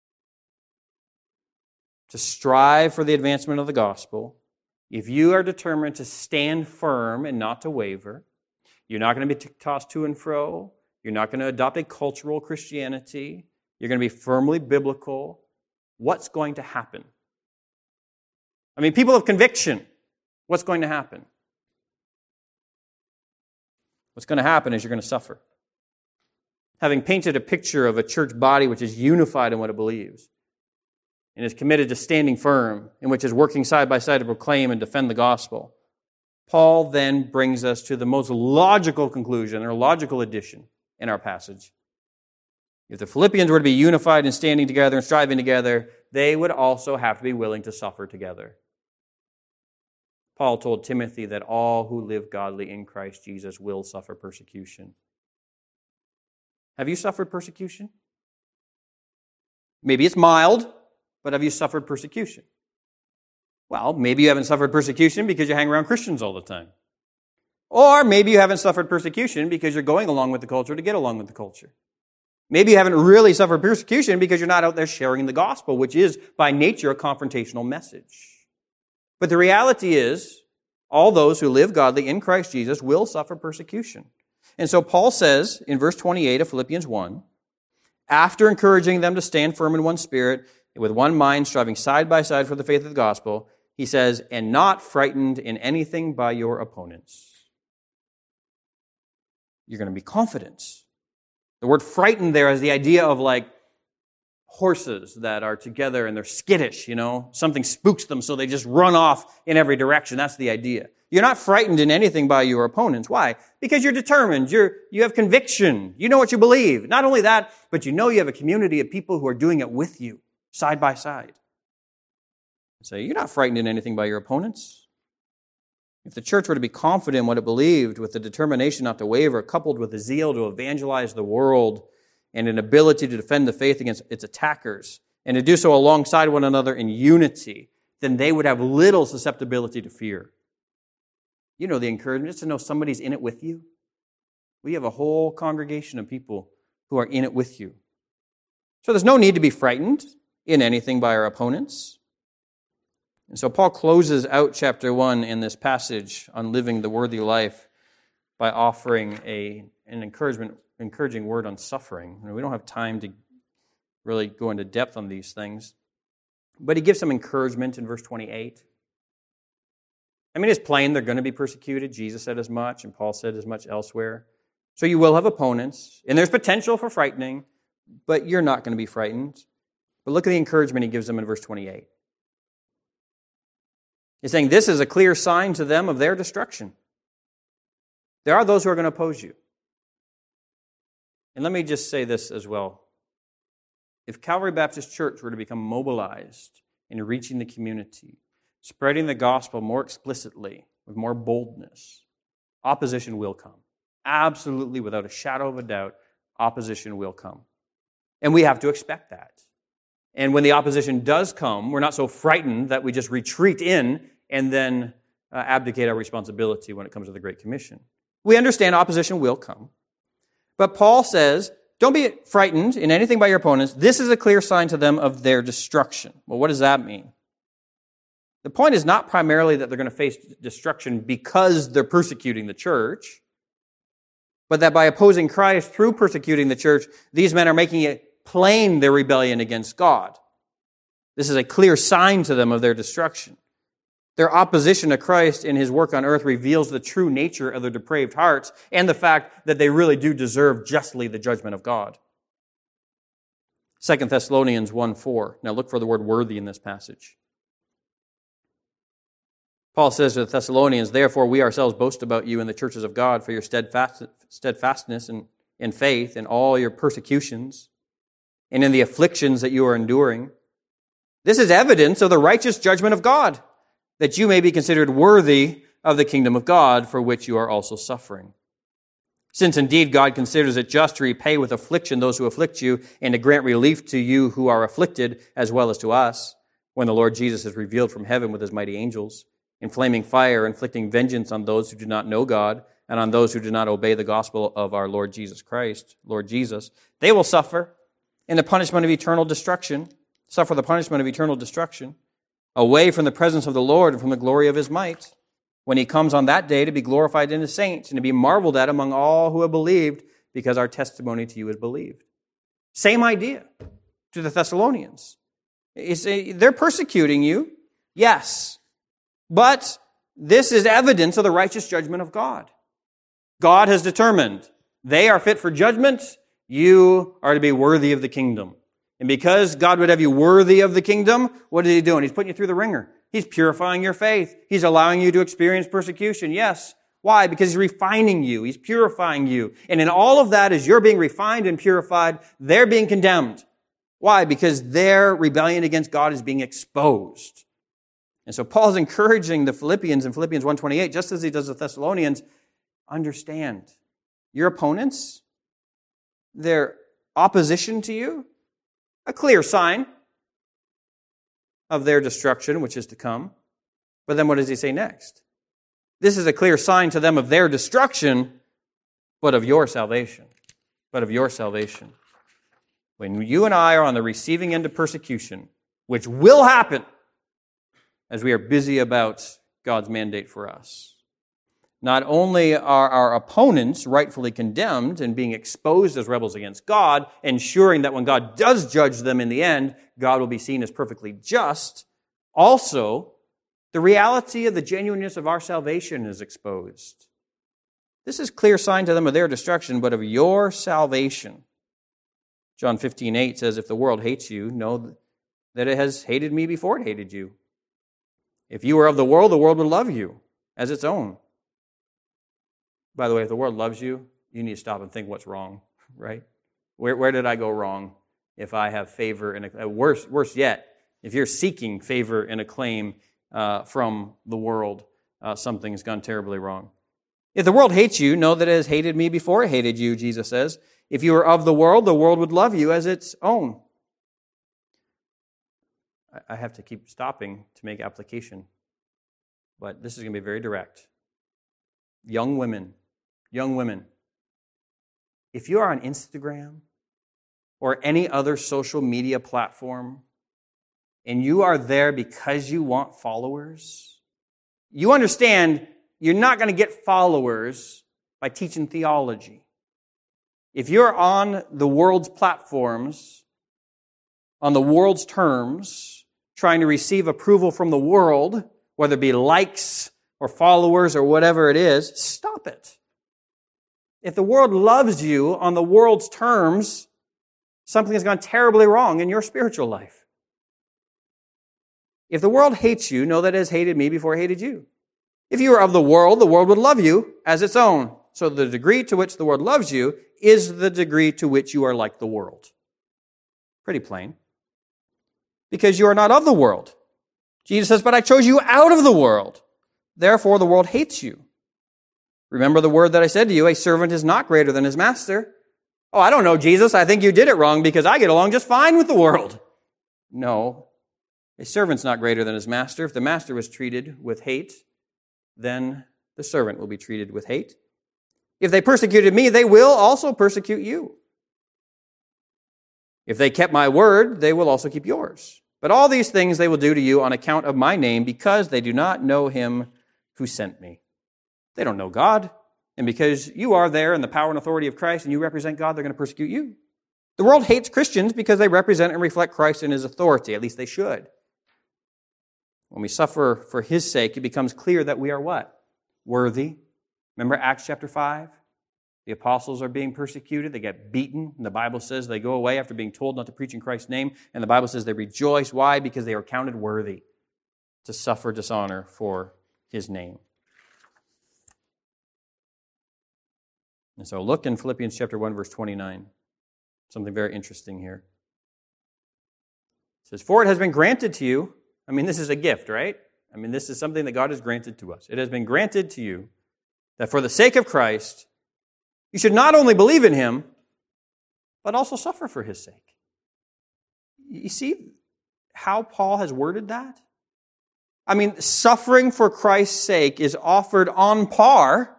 to strive for the advancement of the gospel, if you are determined to stand firm and not to waver, you're not going to be tossed to and fro. You're not going to adopt a cultural Christianity. You're going to be firmly biblical. What's going to happen? I mean, people of conviction, what's going to happen? What's going to happen is you're going to suffer. Having painted a picture of a church body which is unified in what it believes and is committed to standing firm, and which is working side by side to proclaim and defend the gospel, Paul then brings us to the most logical conclusion or logical addition in our passage. If the Philippians were to be unified and standing together and striving together, they would also have to be willing to suffer together. Paul told Timothy that all who live godly in Christ Jesus will suffer persecution. Have you suffered persecution? Maybe it's mild, but have you suffered persecution? Well, maybe you haven't suffered persecution because you hang around Christians all the time. Or maybe you haven't suffered persecution because you're going along with the culture to get along with the culture. Maybe you haven't really suffered persecution because you're not out there sharing the gospel, which is by nature a confrontational message. But the reality is, all those who live godly in Christ Jesus will suffer persecution. And so Paul says in verse twenty-eight of Philippians one, after encouraging them to stand firm in one spirit, with one mind, striving side by side for the faith of the gospel, he says, and not frightened in anything by your opponents. You're going to be confident. The word frightened there is the idea of like horses that are together and they're skittish, you know. Something spooks them so they just run off in every direction. That's the idea. You're not frightened in anything by your opponents. Why? Because you're determined. You're, you have conviction. You know what you believe. Not only that, but you know you have a community of people who are doing it with you, side by side. So you're not frightened in anything by your opponents. If the church were to be confident in what it believed, with the determination not to waver, coupled with the zeal to evangelize the world, and an ability to defend the faith against its attackers, and to do so alongside one another in unity, then they would have little susceptibility to fear. You know the encouragement, just to know somebody's in it with you. We have a whole congregation of people who are in it with you. So there's no need to be frightened in anything by our opponents. And so Paul closes out chapter one in this passage on living the worthy life by offering a, an encouragement encouraging word on suffering. We don't have time to really go into depth on these things. But he gives some encouragement in verse twenty-eight. I mean, it's plain they're going to be persecuted. Jesus said as much, and Paul said as much elsewhere. So you will have opponents, and there's potential for frightening, but you're not going to be frightened. But look at the encouragement he gives them in verse twenty-eight. He's saying this is a clear sign to them of their destruction. There are those who are going to oppose you. And let me just say this as well. If Calvary Baptist Church were to become mobilized in reaching the community, spreading the gospel more explicitly, with more boldness, opposition will come. Absolutely, without a shadow of a doubt, opposition will come. And we have to expect that. And when the opposition does come, we're not so frightened that we just retreat in and then uh, abdicate our responsibility when it comes to the Great Commission. We understand opposition will come. But Paul says, don't be frightened in anything by your opponents. This is a clear sign to them of their destruction. Well, what does that mean? The point is not primarily that they're going to face destruction because they're persecuting the church, but that by opposing Christ through persecuting the church, these men are making it plain their rebellion against God. This is a clear sign to them of their destruction. Their opposition to Christ in his work on earth reveals the true nature of their depraved hearts and the fact that they really do deserve justly the judgment of God. Second Thessalonians one four. Now look for the word worthy in this passage. Paul says to the Thessalonians, therefore we ourselves boast about you in the churches of God for your steadfast, steadfastness in, in faith, in all your persecutions, and in the afflictions that you are enduring. This is evidence of the righteous judgment of God, that you may be considered worthy of the kingdom of God, for which you are also suffering. Since indeed God considers it just to repay with affliction those who afflict you, and to grant relief to you who are afflicted, as well as to us, when the Lord Jesus is revealed from heaven with his mighty angels, in flaming fire, inflicting vengeance on those who do not know God, and on those who do not obey the gospel of our Lord Jesus Christ, Lord Jesus. They will suffer in the punishment of eternal destruction, suffer the punishment of eternal destruction, away from the presence of the Lord and from the glory of his might, when he comes on that day to be glorified in his saints and to be marveled at among all who have believed, because our testimony to you is believed. Same idea to the Thessalonians. It's a, they're persecuting you, yes, but this is evidence of the righteous judgment of God. God has determined they are fit for judgment. You are to be worthy of the kingdom. And because God would have you worthy of the kingdom, what is He doing? He's putting you through the ringer. He's purifying your faith. He's allowing you to experience persecution. Yes. Why? Because He's refining you. He's purifying you. And in all of that, as you're being refined and purified, they're being condemned. Why? Because their rebellion against God is being exposed. And so Paul's encouraging the Philippians in Philippians one twenty-eight, just as he does the Thessalonians, understand your opponents, their opposition to you, a clear sign of their destruction, which is to come. But then what does he say next? This is a clear sign to them of their destruction, but of your salvation. But of your salvation. When you and I are on the receiving end of persecution, which will happen as we are busy about God's mandate for us, not only are our opponents rightfully condemned and being exposed as rebels against God, ensuring that when God does judge them in the end, God will be seen as perfectly just, also, the reality of the genuineness of our salvation is exposed. This is a clear sign to them of their destruction, but of your salvation. John fifteen eight says, if the world hates you, know that it has hated me before it hated you. If you were of the world, the world would love you as its own. By the way, if the world loves you, you need to stop and think what's wrong, right? Where, where did I go wrong if I have favor and uh, worse, worse yet, if you're seeking favor and acclaim uh, from the world, uh, something's gone terribly wrong. If the world hates you, know that it has hated me before it hated you, Jesus says. If you were of the world, the world would love you as its own. I have to keep stopping to make application, but this is going to be very direct. Young women, young women, if you are on Instagram or any other social media platform and you are there because you want followers, you understand you're not going to get followers by teaching theology. If you're on the world's platforms, on the world's terms, trying to receive approval from the world, whether it be likes or followers or whatever it is, stop it. If the world loves you on the world's terms, something has gone terribly wrong in your spiritual life. If the world hates you, know that it has hated me before it hated you. If you were of the world, the world would love you as its own. So the degree to which the world loves you is the degree to which you are like the world. Pretty plain. Because you are not of the world. Jesus says, but I chose you out of the world. Therefore, the world hates you. Remember the word that I said to you, a servant is not greater than his master. Oh, I don't know, Jesus. I think you did it wrong because I get along just fine with the world. No, a servant's not greater than his master. If the master was treated with hate, then the servant will be treated with hate. If they persecuted me, they will also persecute you. If they kept my word, they will also keep yours. But all these things they will do to you on account of my name, because they do not know him who sent me. They don't know God. And because you are there in the power and authority of Christ and you represent God, they're going to persecute you. The world hates Christians because they represent and reflect Christ and his authority. At least they should. When we suffer for his sake, it becomes clear that we are what? Worthy. Remember Acts chapter five? The apostles are being persecuted. They get beaten. And the Bible says they go away after being told not to preach in Christ's name. And the Bible says they rejoice. Why? Because they are counted worthy to suffer dishonor for his name. And so look in Philippians chapter one, verse twenty-nine. Something very interesting here. It says, for it has been granted to you. I mean, this is a gift, right? I mean, this is something that God has granted to us. It has been granted to you that for the sake of Christ, you should not only believe in him, but also suffer for his sake. You see how Paul has worded that? I mean, suffering for Christ's sake is offered on par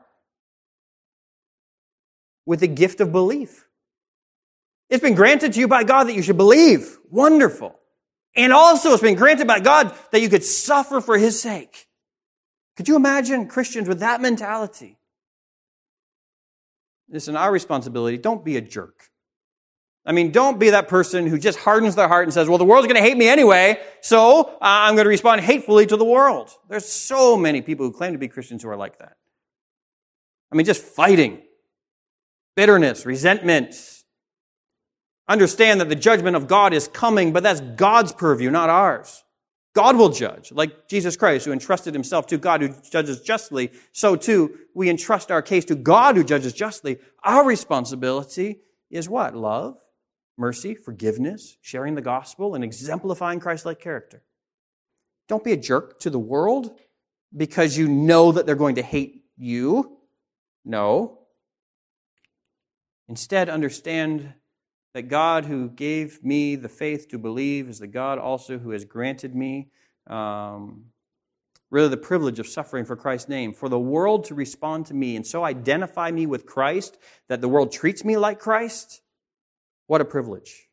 with the gift of belief. It's been granted to you by God that you should believe. Wonderful. And also it's been granted by God that you could suffer for his sake. Could you imagine Christians with that mentality? Listen, our responsibility, don't be a jerk. I mean, don't be that person who just hardens their heart and says, well, the world's going to hate me anyway, so uh, I'm going to respond hatefully to the world. There's so many people who claim to be Christians who are like that. I mean, just fighting, bitterness, resentment. Understand that the judgment of God is coming, but that's God's purview, not ours. God will judge, like Jesus Christ, who entrusted himself to God, who judges justly. So too, we entrust our case to God, who judges justly. Our responsibility is what? Love, mercy, forgiveness, sharing the gospel, and exemplifying Christ-like character. Don't be a jerk to the world because you know that they're going to hate you. No. Instead, understand that God who gave me the faith to believe is the God also who has granted me um, really the privilege of suffering for Christ's name, for the world to respond to me and so identify me with Christ that the world treats me like Christ. What a privilege.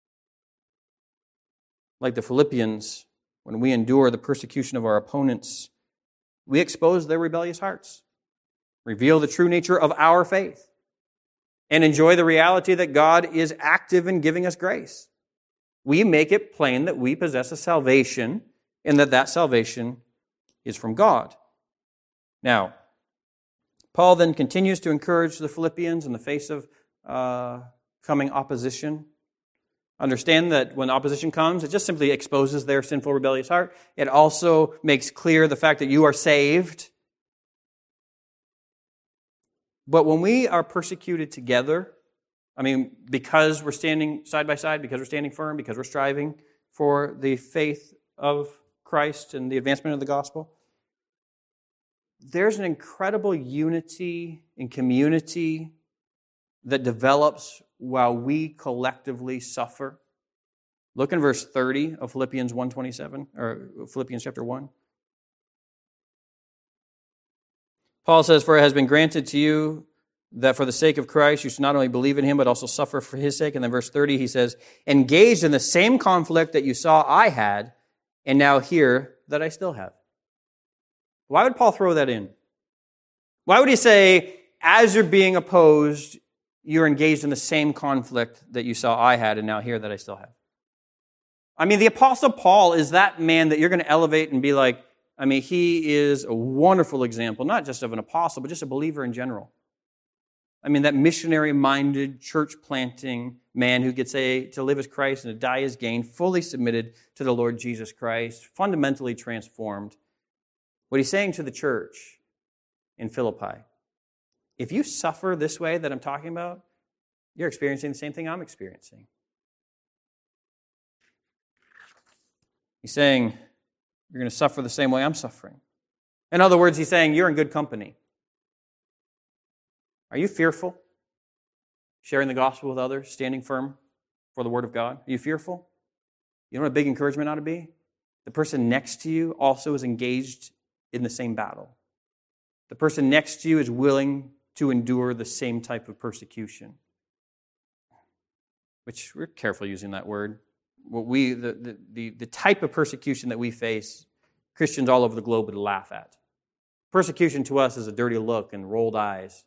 Like the Philippians, when we endure the persecution of our opponents, we expose their rebellious hearts, reveal the true nature of our faith, and enjoy the reality that God is active in giving us grace. We make it plain that we possess a salvation and that that salvation is from God. Now, Paul then continues to encourage the Philippians in the face of uh, coming opposition. Understand that when opposition comes, it just simply exposes their sinful, rebellious heart. It also makes clear the fact that you are saved. But when we are persecuted together, I mean, because we're standing side by side, because we're standing firm, because we're striving for the faith of Christ and the advancement of the gospel, there's an incredible unity and community that develops while we collectively suffer. Look in verse thirty of Philippians one twenty-seven, or Philippians chapter one. Paul says, for it has been granted to you that for the sake of Christ, you should not only believe in him, but also suffer for his sake. And then verse thirty, he says, engaged in the same conflict that you saw I had, and now hear that I still have. Why would Paul throw that in? Why would he say, as you're being opposed, you're engaged in the same conflict that you saw I had, and now hear that I still have? I mean, the Apostle Paul is that man that you're going to elevate and be like, I mean, he is a wonderful example, not just of an apostle, but just a believer in general. I mean, that missionary-minded, church-planting man who gets a, to live as Christ and to die as gain, fully submitted to the Lord Jesus Christ, fundamentally transformed. What he's saying to the church in Philippi, if you suffer this way that I'm talking about, you're experiencing the same thing I'm experiencing. He's saying, you're going to suffer the same way I'm suffering. In other words, he's saying, you're in good company. Are you fearful? Sharing the gospel with others, standing firm for the word of God? Are you fearful? You know what a big encouragement ought to be? The person next to you also is engaged in the same battle. The person next to you is willing to endure the same type of persecution. Which, we're careful using that word. What we, the, the, the, the type of persecution that we face, Christians all over the globe would laugh at. Persecution to us is a dirty look and rolled eyes.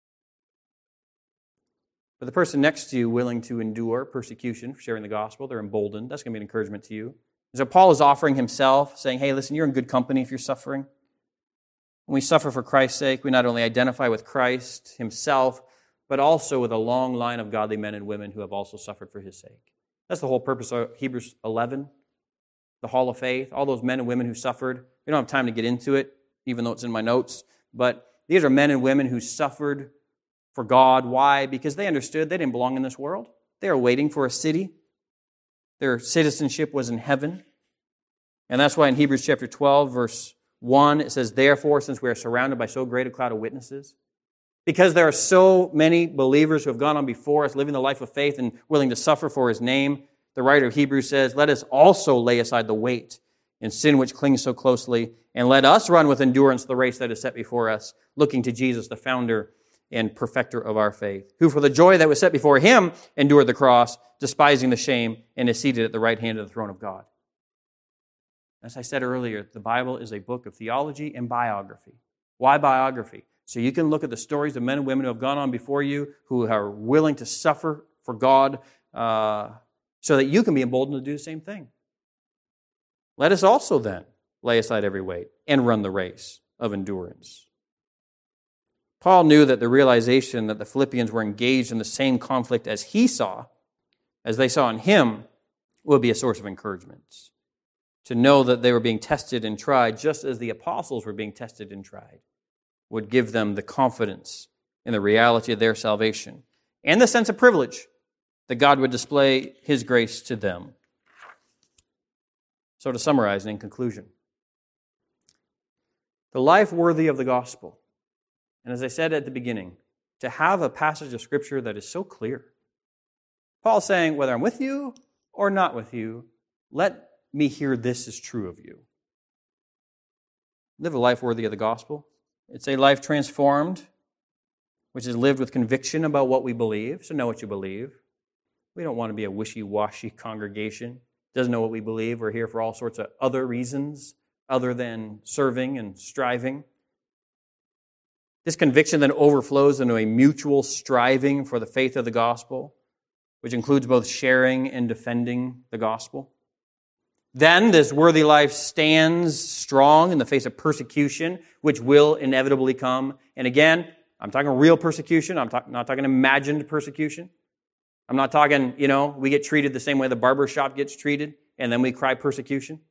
But the person next to you willing to endure persecution for sharing the gospel, they're emboldened. That's going to be an encouragement to you. And so Paul is offering himself, saying, hey, listen, you're in good company if you're suffering. When we suffer for Christ's sake, we not only identify with Christ himself, but also with a long line of godly men and women who have also suffered for his sake. That's the whole purpose of Hebrews eleven, the Hall of Faith, all those men and women who suffered. We don't have time to get into it, even though it's in my notes, but these are men and women who suffered for God. Why? Because they understood they didn't belong in this world. They were waiting for a city. Their citizenship was in heaven. And that's why in Hebrews chapter twelve, verse one, it says, therefore, since we are surrounded by so great a cloud of witnesses, because there are so many believers who have gone on before us, living the life of faith and willing to suffer for his name, the writer of Hebrews says, let us also lay aside the weight and sin which clings so closely, and let us run with endurance the race that is set before us, looking to Jesus, the founder and perfecter of our faith, who for the joy that was set before him endured the cross, despising the shame, and is seated at the right hand of the throne of God. As I said earlier, the Bible is a book of theology and biography. Why biography? So you can look at the stories of men and women who have gone on before you, who are willing to suffer for God, uh, so that you can be emboldened to do the same thing. Let us also then lay aside every weight and run the race of endurance. Paul knew that the realization that the Philippians were engaged in the same conflict as he saw, as they saw in him, would be a source of encouragement. To know that they were being tested and tried, just as the apostles were being tested and tried, would give them the confidence in the reality of their salvation and the sense of privilege that God would display His grace to them. So to summarize and in conclusion, the life worthy of the gospel, and as I said at the beginning, to have a passage of Scripture that is so clear. Paul's saying, whether I'm with you or not with you, let me hear this is true of you. Live a life worthy of the gospel. It's a life transformed, which is lived with conviction about what we believe, so know what you believe. We don't want to be a wishy-washy congregation. Doesn't know what we believe. We're here for all sorts of other reasons other than serving and striving. This conviction then overflows into a mutual striving for the faith of the gospel, which includes both sharing and defending the gospel. Then this worthy life stands strong in the face of persecution, which will inevitably come. And again, I'm talking real persecution. I'm talk- not talking imagined persecution. I'm not talking, you know, we get treated the same way the barber shop gets treated, and then we cry persecution.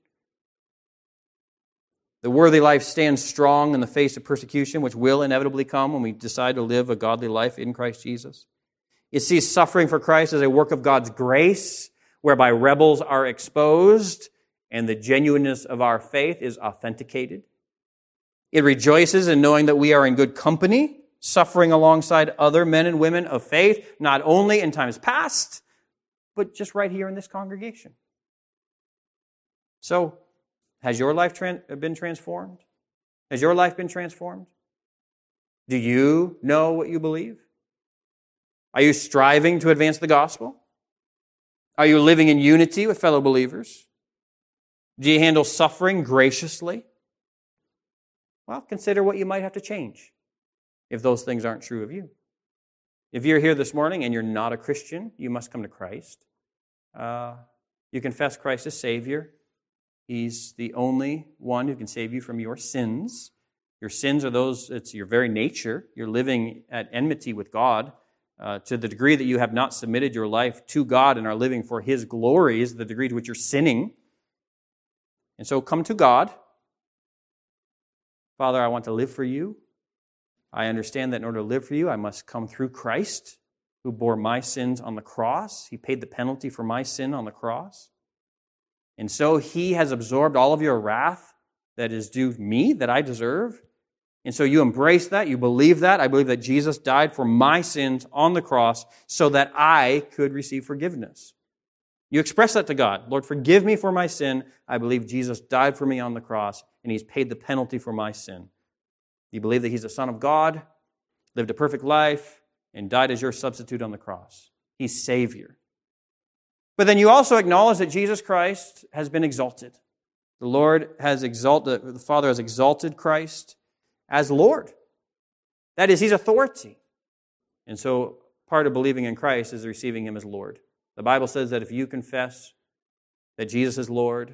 The worthy life stands strong in the face of persecution, which will inevitably come when we decide to live a godly life in Christ Jesus. It sees suffering for Christ as a work of God's grace, whereby rebels are exposed and the genuineness of our faith is authenticated. It rejoices in knowing that we are in good company, suffering alongside other men and women of faith, not only in times past, but just right here in this congregation. So, has your life tra- been transformed? Has your life been transformed? Do you know what you believe? Are you striving to advance the gospel? Are you living in unity with fellow believers? Do you handle suffering graciously? Well, consider what you might have to change if those things aren't true of you. If you're here this morning and you're not a Christian, you must come to Christ. Uh, you confess Christ as Savior. He's the only one who can save you from your sins. Your sins are those, it's your very nature. You're living at enmity with God. Uh, to the degree that you have not submitted your life to God and are living for His glory is the degree to which you're sinning. And so come to God. Father, I want to live for you. I understand that in order to live for you, I must come through Christ, who bore my sins on the cross. He paid the penalty for my sin on the cross. And so He has absorbed all of your wrath that is due me, that I deserve. And so you embrace that, you believe that. I believe that Jesus died for my sins on the cross so that I could receive forgiveness. You express that to God. Lord, forgive me for my sin. I believe Jesus died for me on the cross, and He's paid the penalty for my sin. You believe that He's the Son of God, lived a perfect life, and died as your substitute on the cross. He's Savior. But then you also acknowledge that Jesus Christ has been exalted. The Lord has exalted, the Father has exalted Christ as Lord. That is, He's authority. And so part of believing in Christ is receiving Him as Lord. The Bible says that if you confess that Jesus is Lord,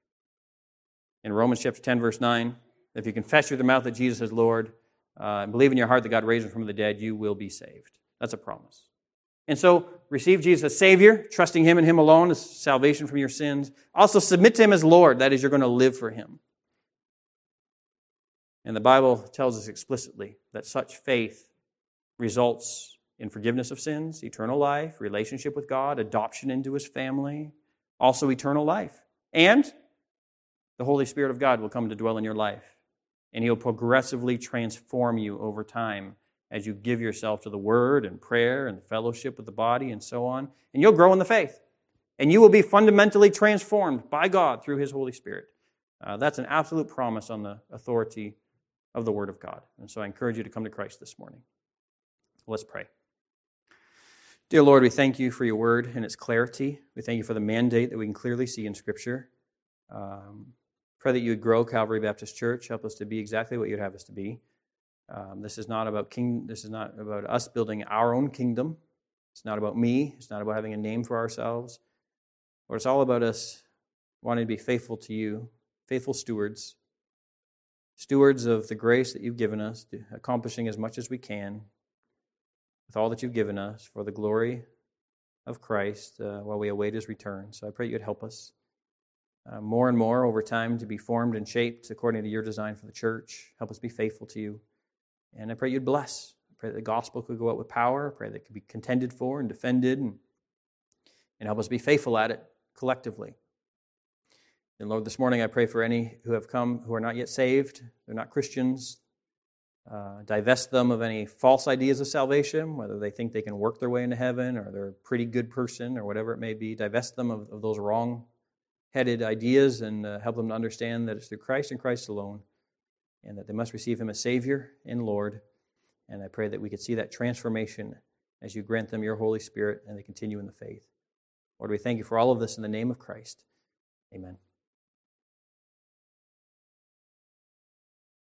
in Romans chapter ten, verse nine, if you confess with your mouth that Jesus is Lord, uh, and believe in your heart that God raised Him from the dead, you will be saved. That's a promise. And so receive Jesus as Savior, trusting Him and Him alone as salvation from your sins. Also submit to Him as Lord. That is, you're going to live for Him. And the Bible tells us explicitly that such faith results in forgiveness of sins, eternal life, relationship with God, adoption into His family, also eternal life. And the Holy Spirit of God will come to dwell in your life. And He'll progressively transform you over time as you give yourself to the Word and prayer and fellowship with the body and so on. And you'll grow in the faith. And you will be fundamentally transformed by God through His Holy Spirit. Uh, that's an absolute promise on the authority of the Word of God. And so I encourage you to come to Christ this morning. Let's pray. Dear Lord, we thank You for Your Word and its clarity. We thank You for the mandate that we can clearly see in Scripture. Um, pray that You would grow Calvary Baptist Church. Help us to be exactly what You'd have us to be. Um, this is not about king. This is not about us building our own kingdom. It's not about me. It's not about having a name for ourselves. But it's all about us wanting to be faithful to you, faithful stewards, stewards of the grace that you've given us, accomplishing as much as we can with all that you've given us for the glory of Christ uh, while we await his return. So I pray you'd help us uh, more and more over time to be formed and shaped according to your design for the church. Help us be faithful to you. And I pray you'd bless. I pray that the gospel could go out with power. I pray that it could be contended for and defended, and, and help us be faithful at it collectively. And Lord, this morning I pray for any who have come who are not yet saved, they're not Christians. Uh, divest them of any false ideas of salvation, whether they think they can work their way into heaven or they're a pretty good person or whatever it may be. Divest them of, of those wrong-headed ideas and uh, help them to understand that it's through Christ and Christ alone, and that they must receive him as Savior and Lord. And I pray that we could see that transformation as you grant them your Holy Spirit and they continue in the faith. Lord, we thank you for all of this in the name of Christ. Amen.